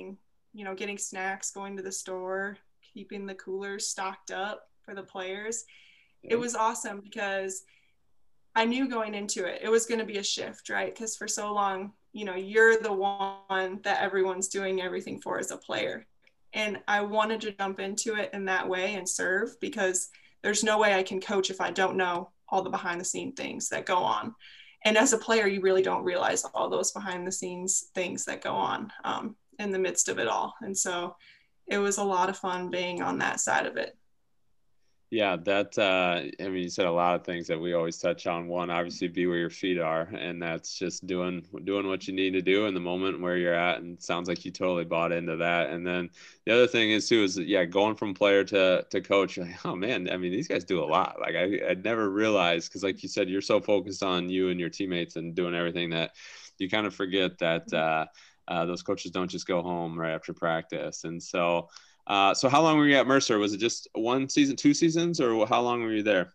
you know, getting snacks, going to the store, keeping the coolers stocked up for the players. Yeah. It was awesome because I knew going into it, it was going to be a shift, right? Because for so long, you know, you're the one that everyone's doing everything for as a player. And I wanted to jump into it in that way and serve, because there's no way I can coach if I don't know all the behind the scenes things that go on. And as a player, you really don't realize all those behind the scenes things that go on um, in the midst of it all. And so it was a lot of fun being on that side of it. Yeah, that, uh, I mean, you said a lot of things that we always touch on. One, obviously be where your feet are, and that's just doing, doing what you need to do in the moment where you're at. And it sounds like you totally bought into that. And then the other thing is too, is yeah, going from player to, to coach, like, oh man, I mean, these guys do a lot. Like I, I'd never realized, cause like you said, you're so focused on you and your teammates and doing everything that you kind of forget that, uh, uh, those coaches don't just go home right after practice. And so, Uh, so how long were you at Mercer? Was it just one season, two seasons, or how long were you there?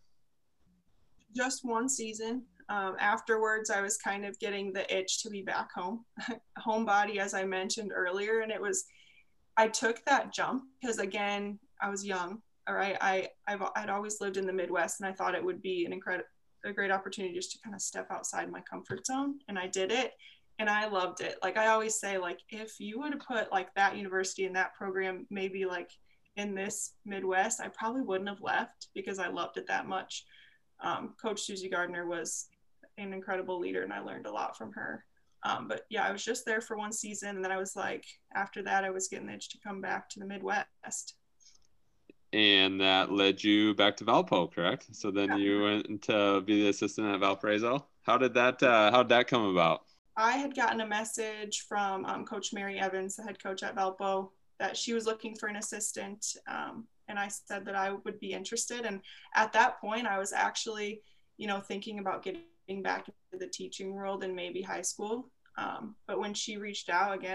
Just one season. Um, afterwards, I was kind of getting the itch to be back home, homebody, as I mentioned earlier. And it was, I took that jump because, again, I was young. All right. I, I've, I'd always lived in the Midwest, and I thought it would be an incredible, a great opportunity just to kind of step outside my comfort zone. And I did it. And I loved it. Like I always say, like, if you would have put like that university and that program maybe like in this Midwest, I probably wouldn't have left because I loved it that much. Um, Coach Susie Gardner was an incredible leader, and I learned a lot from her. Um, but yeah, I was just there for one season, and then I was like, after that, I was getting the itch to come back to the Midwest. And that led you back to Valpo, correct? So then yeah. You went to be the assistant at Valparaiso. How did that, uh, how did that come about? I had gotten a message from um, Coach Mary Evans, the head coach at Valpo, that she was looking for an assistant. Um, and I said that I would be interested. And at that point, I was actually, you know, thinking about getting back into the teaching world and maybe high school. Um, but when she reached out again,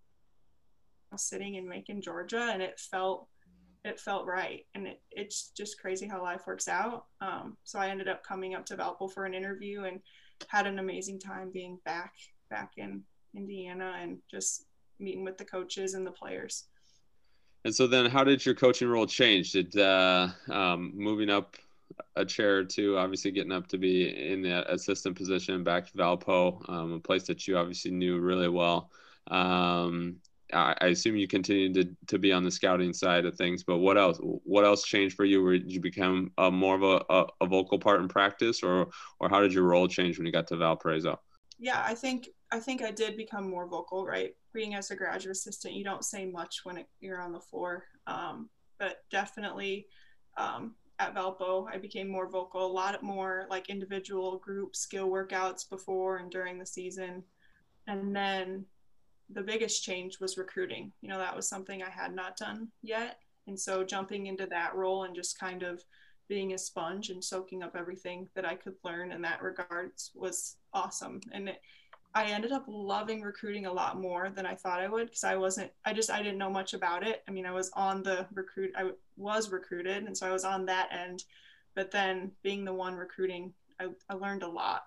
I was sitting in Macon, Georgia, and it felt, it felt right. And it, it's just crazy how life works out. Um, so I ended up coming up to Valpo for an interview and had an amazing time being back back in Indiana and just meeting with the coaches and the players. And so then how did your coaching role change? Did uh, um, moving up a chair or two, obviously getting up to be in the assistant position back to Valpo, um, a place that you obviously knew really well. Um, I, I assume you continued to, to be on the scouting side of things, but what else, what else changed for you? Did you become a, more of a, a, a vocal part in practice, or, or how did your role change when you got to Valparaiso? Yeah, I think, I think I did become more vocal, right? Being as a graduate assistant, you don't say much when it, you're on the floor. Um, but definitely um, at Valpo, I became more vocal, a lot more like individual group skill workouts before and during the season. And then the biggest change was recruiting. You know, that was something I had not done yet. And so jumping into that role and just kind of being a sponge and soaking up everything that I could learn in that regards was awesome. And it, I ended up loving recruiting a lot more than I thought I would, because I wasn't, I just, I didn't know much about it. I mean, I was on the recruit, I was recruited. And so I was on that end, but then being the one recruiting, I, I learned a lot.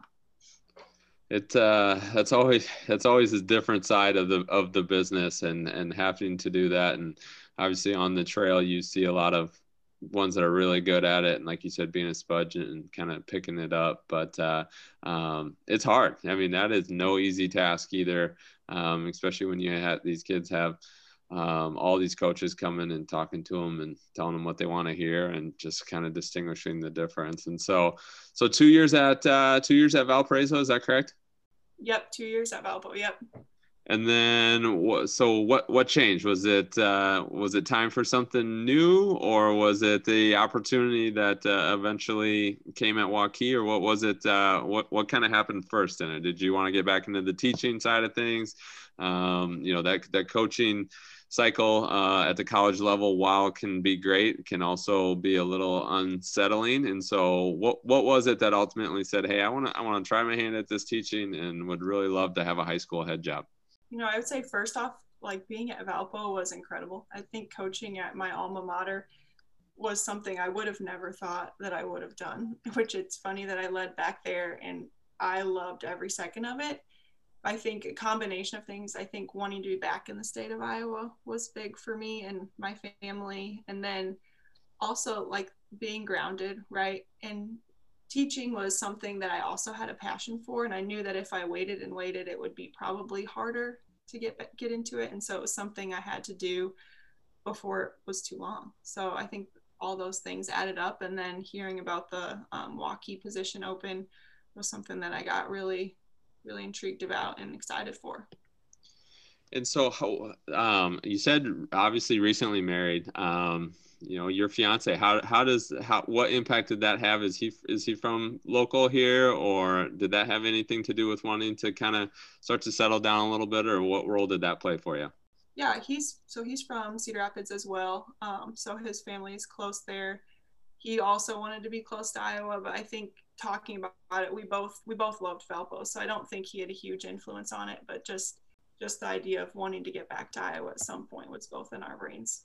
It uh, that's always that's always a different side of the of the business, and and having to do that. And obviously on the trail, you see a lot of ones that are really good at it, and like you said, being a sponge and kind of picking it up. But uh, um, it's hard. I mean, that is no easy task either, um, especially when you have these kids have um, all these coaches coming and talking to them and telling them what they want to hear, and just kind of distinguishing the difference. And so, so two years at uh, two years at Valparaiso, is that correct? Yep, two years at Valpo. Yep. And then, so what? What changed? Was it uh, was it time for something new, or was it the opportunity that uh, eventually came at Waukee, or what was it? Uh, what what kind of happened first in it? Did you want to get back into the teaching side of things? Um, you know, that that coaching cycle uh, at the college level, while can be great, can also be a little unsettling. And so what what was it that ultimately said, hey, I want to I want to try my hand at this teaching and would really love to have a high school head job? You know, I would say first off, like being at Valpo was incredible. I think coaching at my alma mater was something I would have never thought that I would have done, which it's funny that I led back there and I loved every second of it. I think a combination of things. I think wanting to be back in the state of Iowa was big for me and my family. And then also like being grounded, right? And teaching was something that I also had a passion for. And I knew that if I waited and waited, it would be probably harder to get get into it. And so it was something I had to do before it was too long. So I think all those things added up. And then hearing about the um, Waukee position open was something that I got really really intrigued about and excited for. And so how, um, you said obviously recently married, um, you know, your fiance, how, how does, how, what impact did that have? Is he, is he from local here, or did that have anything to do with wanting to kind of start to settle down a little bit, or what role did that play for you? Yeah, he's, so he's from Cedar Rapids as well. Um, so his family is close there. He also wanted to be close to Iowa, but I think talking about it, we both we both loved Valpo, so I don't think he had a huge influence on it. But just just the idea of wanting to get back to Iowa at some point was both in our brains.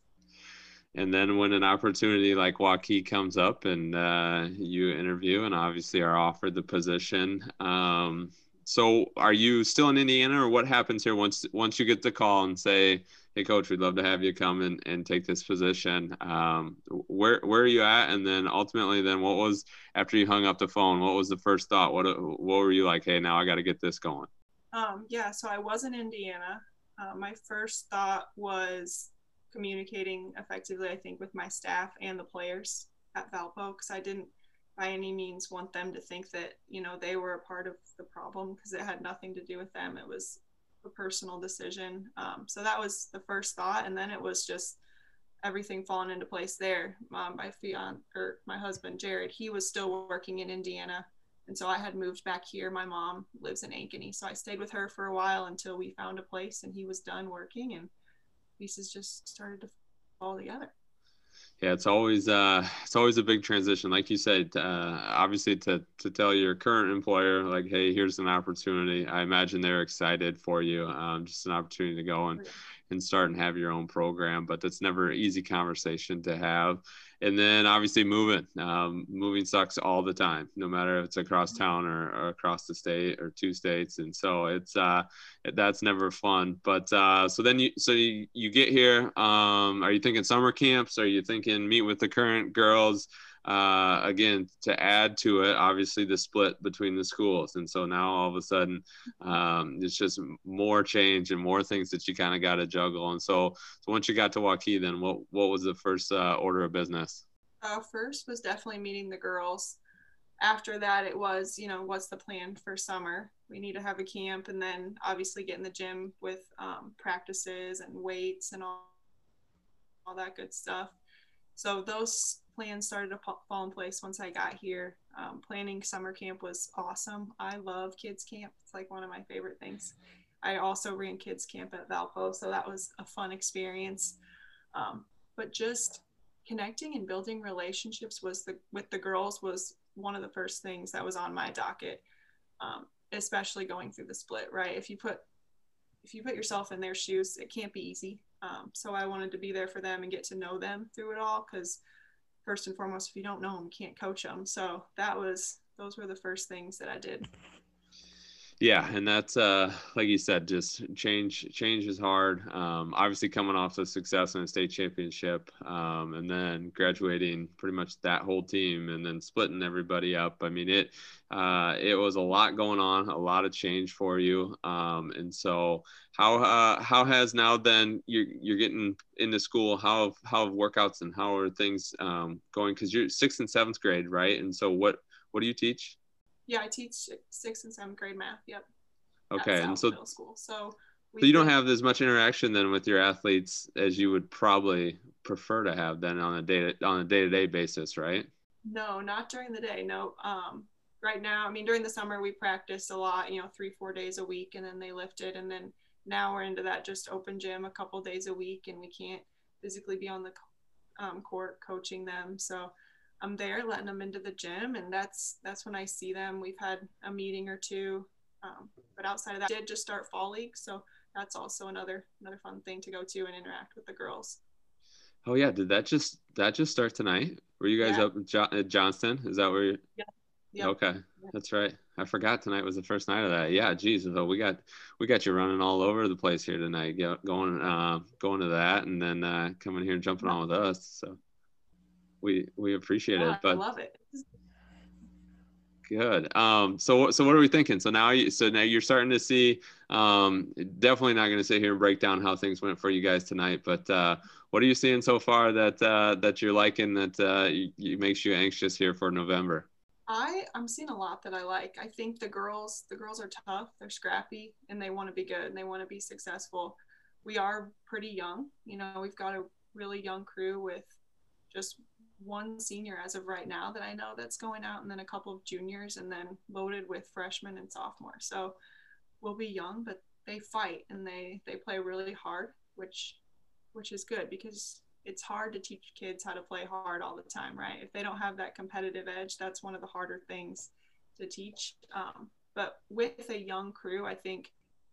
And then when an opportunity like Waukee comes up and uh, you interview and obviously are offered the position, um, so are you still in Indiana, or what happens here once once you get the call and say, hey, coach, we'd love to have you come and, and take this position? Um, where where are you at? And then ultimately, then what was, after you hung up the phone, what was the first thought? What what were you like, hey, now I got to get this going? Um, yeah, so I was in Indiana. Uh, my first thought was communicating effectively, I think, with my staff and the players at Valpo, because I didn't by any means want them to think that, you know, they were a part of the problem, because it had nothing to do with them. It was a personal decision. Um, so that was the first thought. And then it was just everything falling into place there. Um, my fiance, or my husband, Jared, he was still working in Indiana. And so I had moved back here. My mom lives in Ankeny. So I stayed with her for a while until we found a place and he was done working, and pieces just started to fall together. Yeah, it's always uh, it's always a big transition, like you said. Uh, obviously, to to tell your current employer, like, hey, here's an opportunity. I imagine they're excited for you. Um, just an opportunity to go and and start and have your own program. But that's never an easy conversation to have. And then obviously moving, um, moving sucks all the time, no matter if it's across town or, or across the state or two states. And so it's, uh, that's never fun. But, uh, so then you, so you, you get here, um, are you thinking summer camps? Are you thinking meet with the current girls? Uh, again, to add to it, obviously the split between the schools. And so now all of a sudden, um, it's just more change and more things that you kind of got to juggle. And so, so once you got to Waukee, then what, what was the first uh, order of business? Uh, first was definitely meeting the girls. After that, it was, you know, what's the plan for summer? We need to have a camp, and then obviously get in the gym with um, practices and weights and all, all that good stuff. So those plans started to fall in place once I got here. Um, planning summer camp was awesome. I love kids camp. It's like one of my favorite things. I also ran kids camp at Valpo, so that was a fun experience. Um, but just connecting and building relationships was the with the girls was one of the first things that was on my docket, um, especially going through the split, right? If you put if you put yourself in their shoes, it can't be easy. Um, so I wanted to be there for them and get to know them through it all, because first and foremost, if you don't know them, you can't coach them. So that was, those were the first things that I did. Yeah. And that's, uh, like you said, just change, change is hard. Um, obviously coming off the success in a state championship, um, and then graduating pretty much that whole team and then splitting everybody up. I mean, it, uh, it was a lot going on, a lot of change for you. Um, and so how, uh, how has now then you're, you're getting into school, how, how have workouts and how are things, um, going? 'Cause you're sixth and seventh grade, right? And so what, what do you teach? Yeah, I teach sixth and seventh grade math. Yep. Okay. And so, middle school. So, so you don't have as much interaction then with your athletes as you would probably prefer to have then on a day on a day-to-day basis, right? No, not during the day. No. Um, right now, I mean, during the summer we practiced a lot, you know, three, four days a week, and then they lifted. And then now we're into that just open gym a couple days a week, and we can't physically be on the um, court coaching them. So I'm there letting them into the gym, and that's that's when I see them. We've had a meeting or two, um, but outside of that, I did just start fall league, so that's also another another fun thing to go to and interact with the girls. Oh yeah, did that just that just start tonight? Were you guys yeah. up at, jo- at Johnston? Is that where you're? Yeah. Yep. Okay, yeah. That's right. I forgot tonight was the first night of that. Yeah, geez, so we got we got you running all over the place here tonight. Going uh, going to that, and then uh, coming here and jumping on with us. So we we appreciate yeah, it. But I love it. Good. Um, so so what are we thinking? So now you so now you're starting to see. Um, definitely not going to sit here and break down how things went for you guys tonight. But uh, what are you seeing so far that uh, that you're liking that uh, you, you makes you anxious here for November? I I'm seeing a lot that I like. I think the girls the girls are tough. They're scrappy and they want to be good and they want to be successful. We are pretty young. You know, we've got a really young crew with just one senior as of right now that I know that's going out, and then a couple of juniors, and then loaded with freshmen and sophomores. So we'll be young, but they fight and they they play really hard, which which is good because it's hard to teach kids how to play hard all the time, right? If they don't have that competitive edge, that's one of the harder things to teach. Um, but with a young crew, I think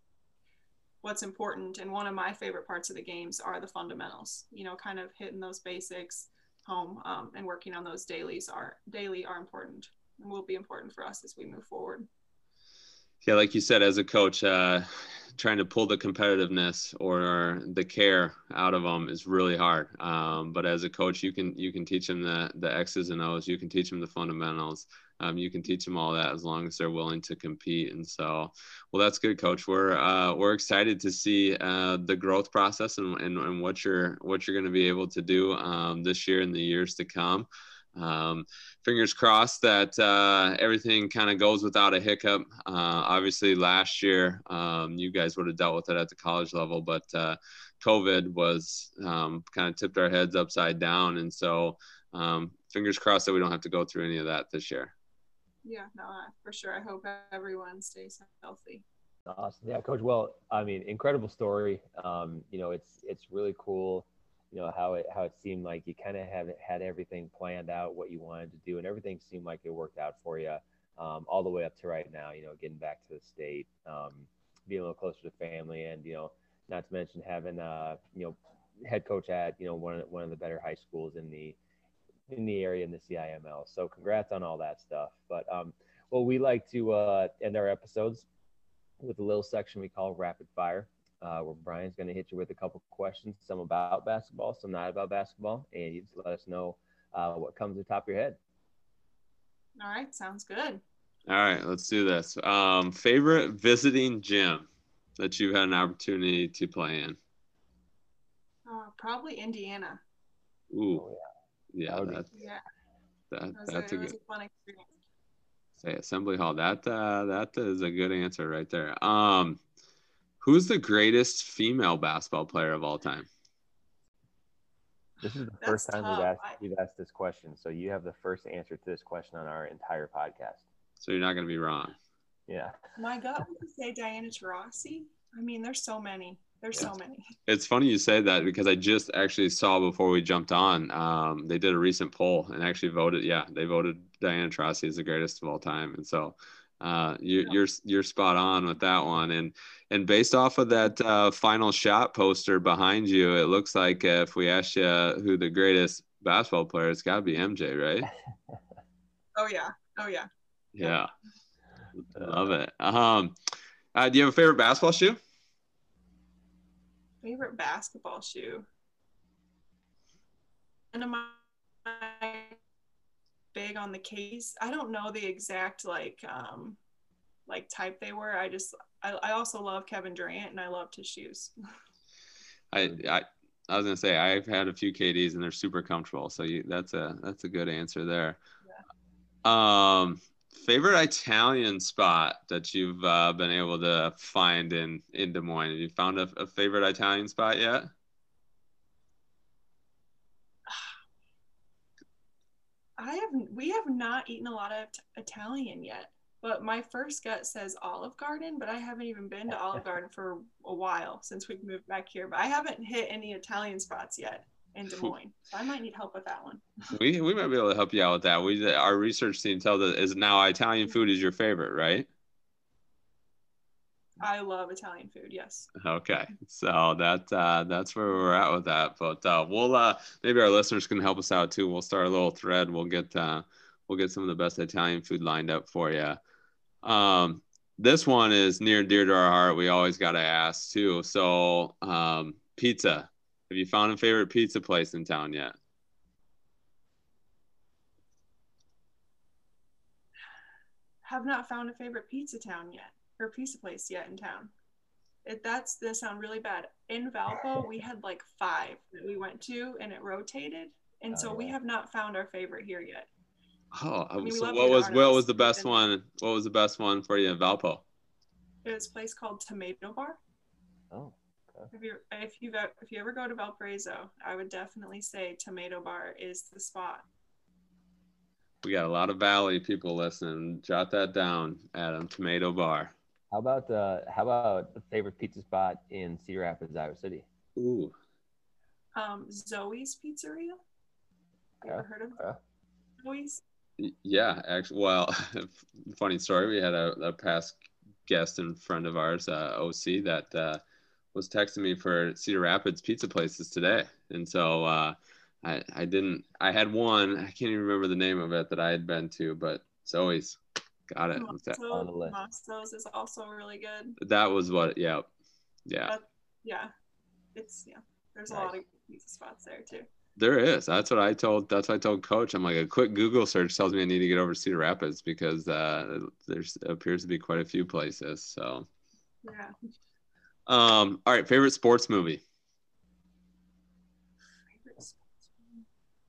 what's important, and one of my favorite parts of the games, are the fundamentals. You know, kind of hitting those basics home, um, and working on those dailies are daily are important and will be important for us as we move forward. Yeah, like you said, as a coach, uh, trying to pull the competitiveness or the care out of them is really hard. Um, but as a coach, you can you can teach them the the X's and O's. You can teach them the fundamentals. Um, you can teach them all that as long as they're willing to compete. And so, well, that's good, Coach. We're uh, we're excited to see uh, the growth process and, and, and what you're what you're going to be able to do um, this year and the years to come. Um, fingers crossed that uh, everything kind of goes without a hiccup. Uh, obviously, last year um, you guys would have dealt with it at the college level, but uh, COVID was um, kind of tipped our heads upside down, and so um, fingers crossed that we don't have to go through any of that this year. Yeah, no, for sure. I hope everyone stays healthy. Awesome. Yeah, Coach. Well, I mean, incredible story. Um, you know, it's it's really cool. You know how it how it seemed like you kind of have had everything planned out, what you wanted to do, and everything seemed like it worked out for you, um, all the way up to right now. You know, getting back to the state, um, being a little closer to family, and you know, not to mention having uh, you know, head coach at you know one of the, one of the better high schools in the in the area in the C I M L. So congrats on all that stuff. But um, well, we like to uh, end our episodes with a little section we call rapid fire. Uh, where Brian's going to hit you with a couple questions, some about basketball, some not about basketball, and you just let us know uh, what comes to the top of your head. All right, sounds good. All right, let's do this. Um, favorite visiting gym that you've had an opportunity to play in? Uh, probably Indiana. Ooh, oh, yeah, yeah, that's, yeah. That, that that's a, a good. A fun experience. Say Assembly Hall. That uh, that is a good answer right there. Um. Who's the greatest female basketball player of all time? This is the That's first time tough. we've asked, we've asked this question, so you have the first answer to this question on our entire podcast. So you're not going to be wrong. Yeah. My gut would say Diana Taurasi. I mean, there's so many. There's yeah. so many. It's funny you say that because I just actually saw before we jumped on, um, they did a recent poll and actually voted. Yeah, they voted Diana Taurasi as the greatest of all time. And so Uh, you, yeah. you're you're spot on with that one, and and based off of that uh, final shot poster behind you, it looks like uh, if we ask you who the greatest basketball player, it's got to be M J, right? Oh yeah, oh yeah. Yeah, love it. Um, uh, do you have a favorite basketball shoe? Favorite basketball shoe. And my big on the case. I don't know the exact like um like type they were. I just I, I also love Kevin Durant and I loved his shoes. I I I was gonna say I've had a few K Ds and they're super comfortable. So you, that's a that's a good answer there. Yeah. Um, favorite Italian spot that you've uh, been able to find in in Des Moines. Have you found a, a favorite Italian spot yet? I have we have not eaten a lot of t- Italian yet, but my first gut says Olive Garden, but I haven't even been to Olive Garden for a while since we've moved back here. But I haven't hit any Italian spots yet in Des Moines, so I might need help with that one. we we might be able to help you out with that. We our research team tells us is now Italian food is your favorite, right? I love Italian food, yes. Okay, so that uh, that's where we're at with that. But uh, we'll uh, maybe our listeners can help us out too. We'll start a little thread. We'll get uh, we'll get some of the best Italian food lined up for you. Um, this one is near and dear to our heart. We always got to ask too. So, um, pizza. Have you found a favorite pizza place in town yet? Have not found a favorite pizza town yet, or pizza place yet in town. It, that's gonna sound really bad. In Valpo, we had like five that we went to, and it rotated, and oh, so yeah. we have not found our favorite here yet. Oh, I mean, so what was what was the best one? What was the best one for you in Valpo? It was a place called Tomato Bar. Oh, okay. If you if you if you ever go to Valparaiso, I would definitely say Tomato Bar is the spot. We got a lot of Valley people listening. Jot that down, Adam. Tomato Bar. How about uh, how about the favorite pizza spot in Cedar Rapids, Iowa City? Ooh. Um, Zoe's Pizzeria. You okay. ever heard of okay. Zoe's? Yeah, actually, well, funny story. We had a, a past guest and friend of ours, uh, O C, that uh, was texting me for Cedar Rapids pizza places today, and so uh, I I didn't. I had one. I can't even remember the name of it that I had been to, but Zoe's. Got it. Mostos is also really good. That was what, yeah. Yeah. But, yeah. It's, yeah. There's nice. A lot of pizza spots there, too. There is. That's what I told, that's what I told Coach. I'm like, a quick Google search tells me I need to get over to Cedar Rapids because uh, there's appears to be quite a few places. So, yeah. Um. All right. Favorite sports movie? Favorite sports movie?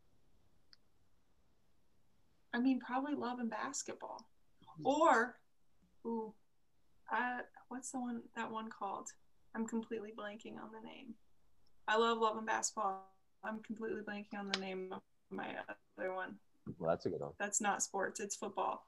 I mean, probably Love and Basketball. Or, ooh, uh, what's the one, that one called? I'm completely blanking on the name. I love Love and Basketball. I'm completely blanking on the name of my other one. Well, that's a good one. That's not sports. It's football.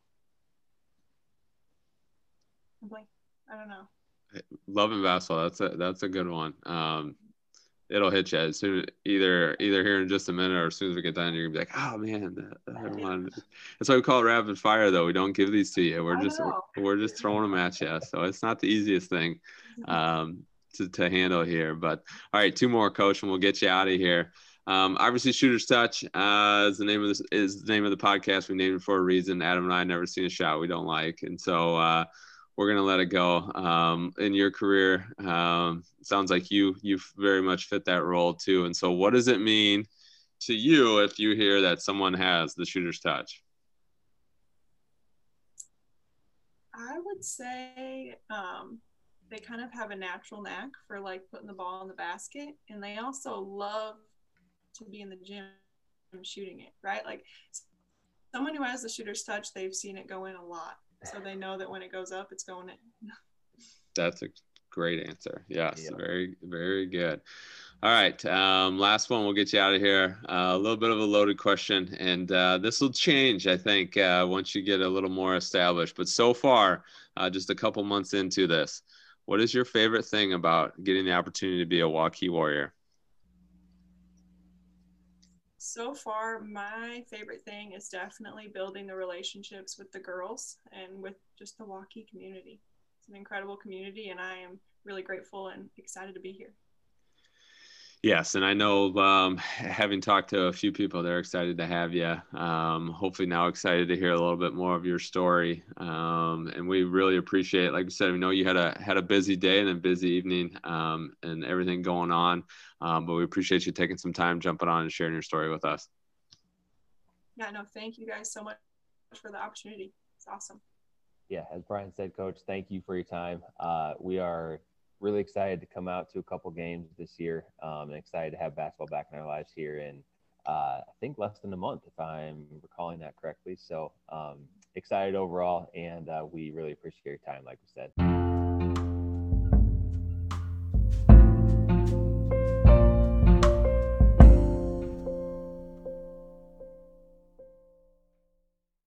I'm blank. I don't know. Love and Basketball. That's a that's a good one. Um, it'll hit you as soon either either here in just a minute or as soon as we get done, you're gonna be like, oh man, that, that one. That's why we call it rapid fire, though. We don't give these to you. We're just we're, we're just throwing them at you. So it's not the easiest thing um, to to handle here. But all right, two more, Coach, and we'll get you out of here. Um, obviously, Shooter's Touch uh, is the name of this is the name of the podcast. We named it for a reason. Adam and I have never seen a shot we don't like, and so. Uh, We're gonna let it go. Um, in your career, um, sounds like you you very much fit that role too. And so, what does it mean to you if you hear that someone has the shooter's touch? I would say um, they kind of have a natural knack for like putting the ball in the basket, and they also love to be in the gym shooting it. Right, like someone who has the shooter's touch, they've seen it go in a lot. So they know that when it goes up, it's going in. That's a great answer. Yes, yeah. very, very good. All right, um, last one. We'll get you out of here. Uh, a little bit of a loaded question, and uh, this will change, I think, uh, once you get a little more established. But so far, uh, just a couple months into this, what is your favorite thing about getting the opportunity to be a Waukee Warrior? So far, my favorite thing is definitely building the relationships with the girls and with just the Waukee community. It's an incredible community, and I am really grateful and excited to be here. Yes, and I know um, having talked to a few people, they're excited to have you. Um, hopefully now excited to hear a little bit more of your story. Um, and we really appreciate, like we said, we know you had a had a busy day and a busy evening um, and everything going on. Um, but we appreciate you taking some time, jumping on and sharing your story with us. Yeah, no, thank you guys so much for the opportunity. It's awesome. Yeah, as Brian said, Coach, thank you for your time. Uh, we are really excited to come out to a couple games this year um, and excited to have basketball back in our lives here in, uh, I think, less than a month, if I'm recalling that correctly. So um, excited overall, and uh, we really appreciate your time, like we said.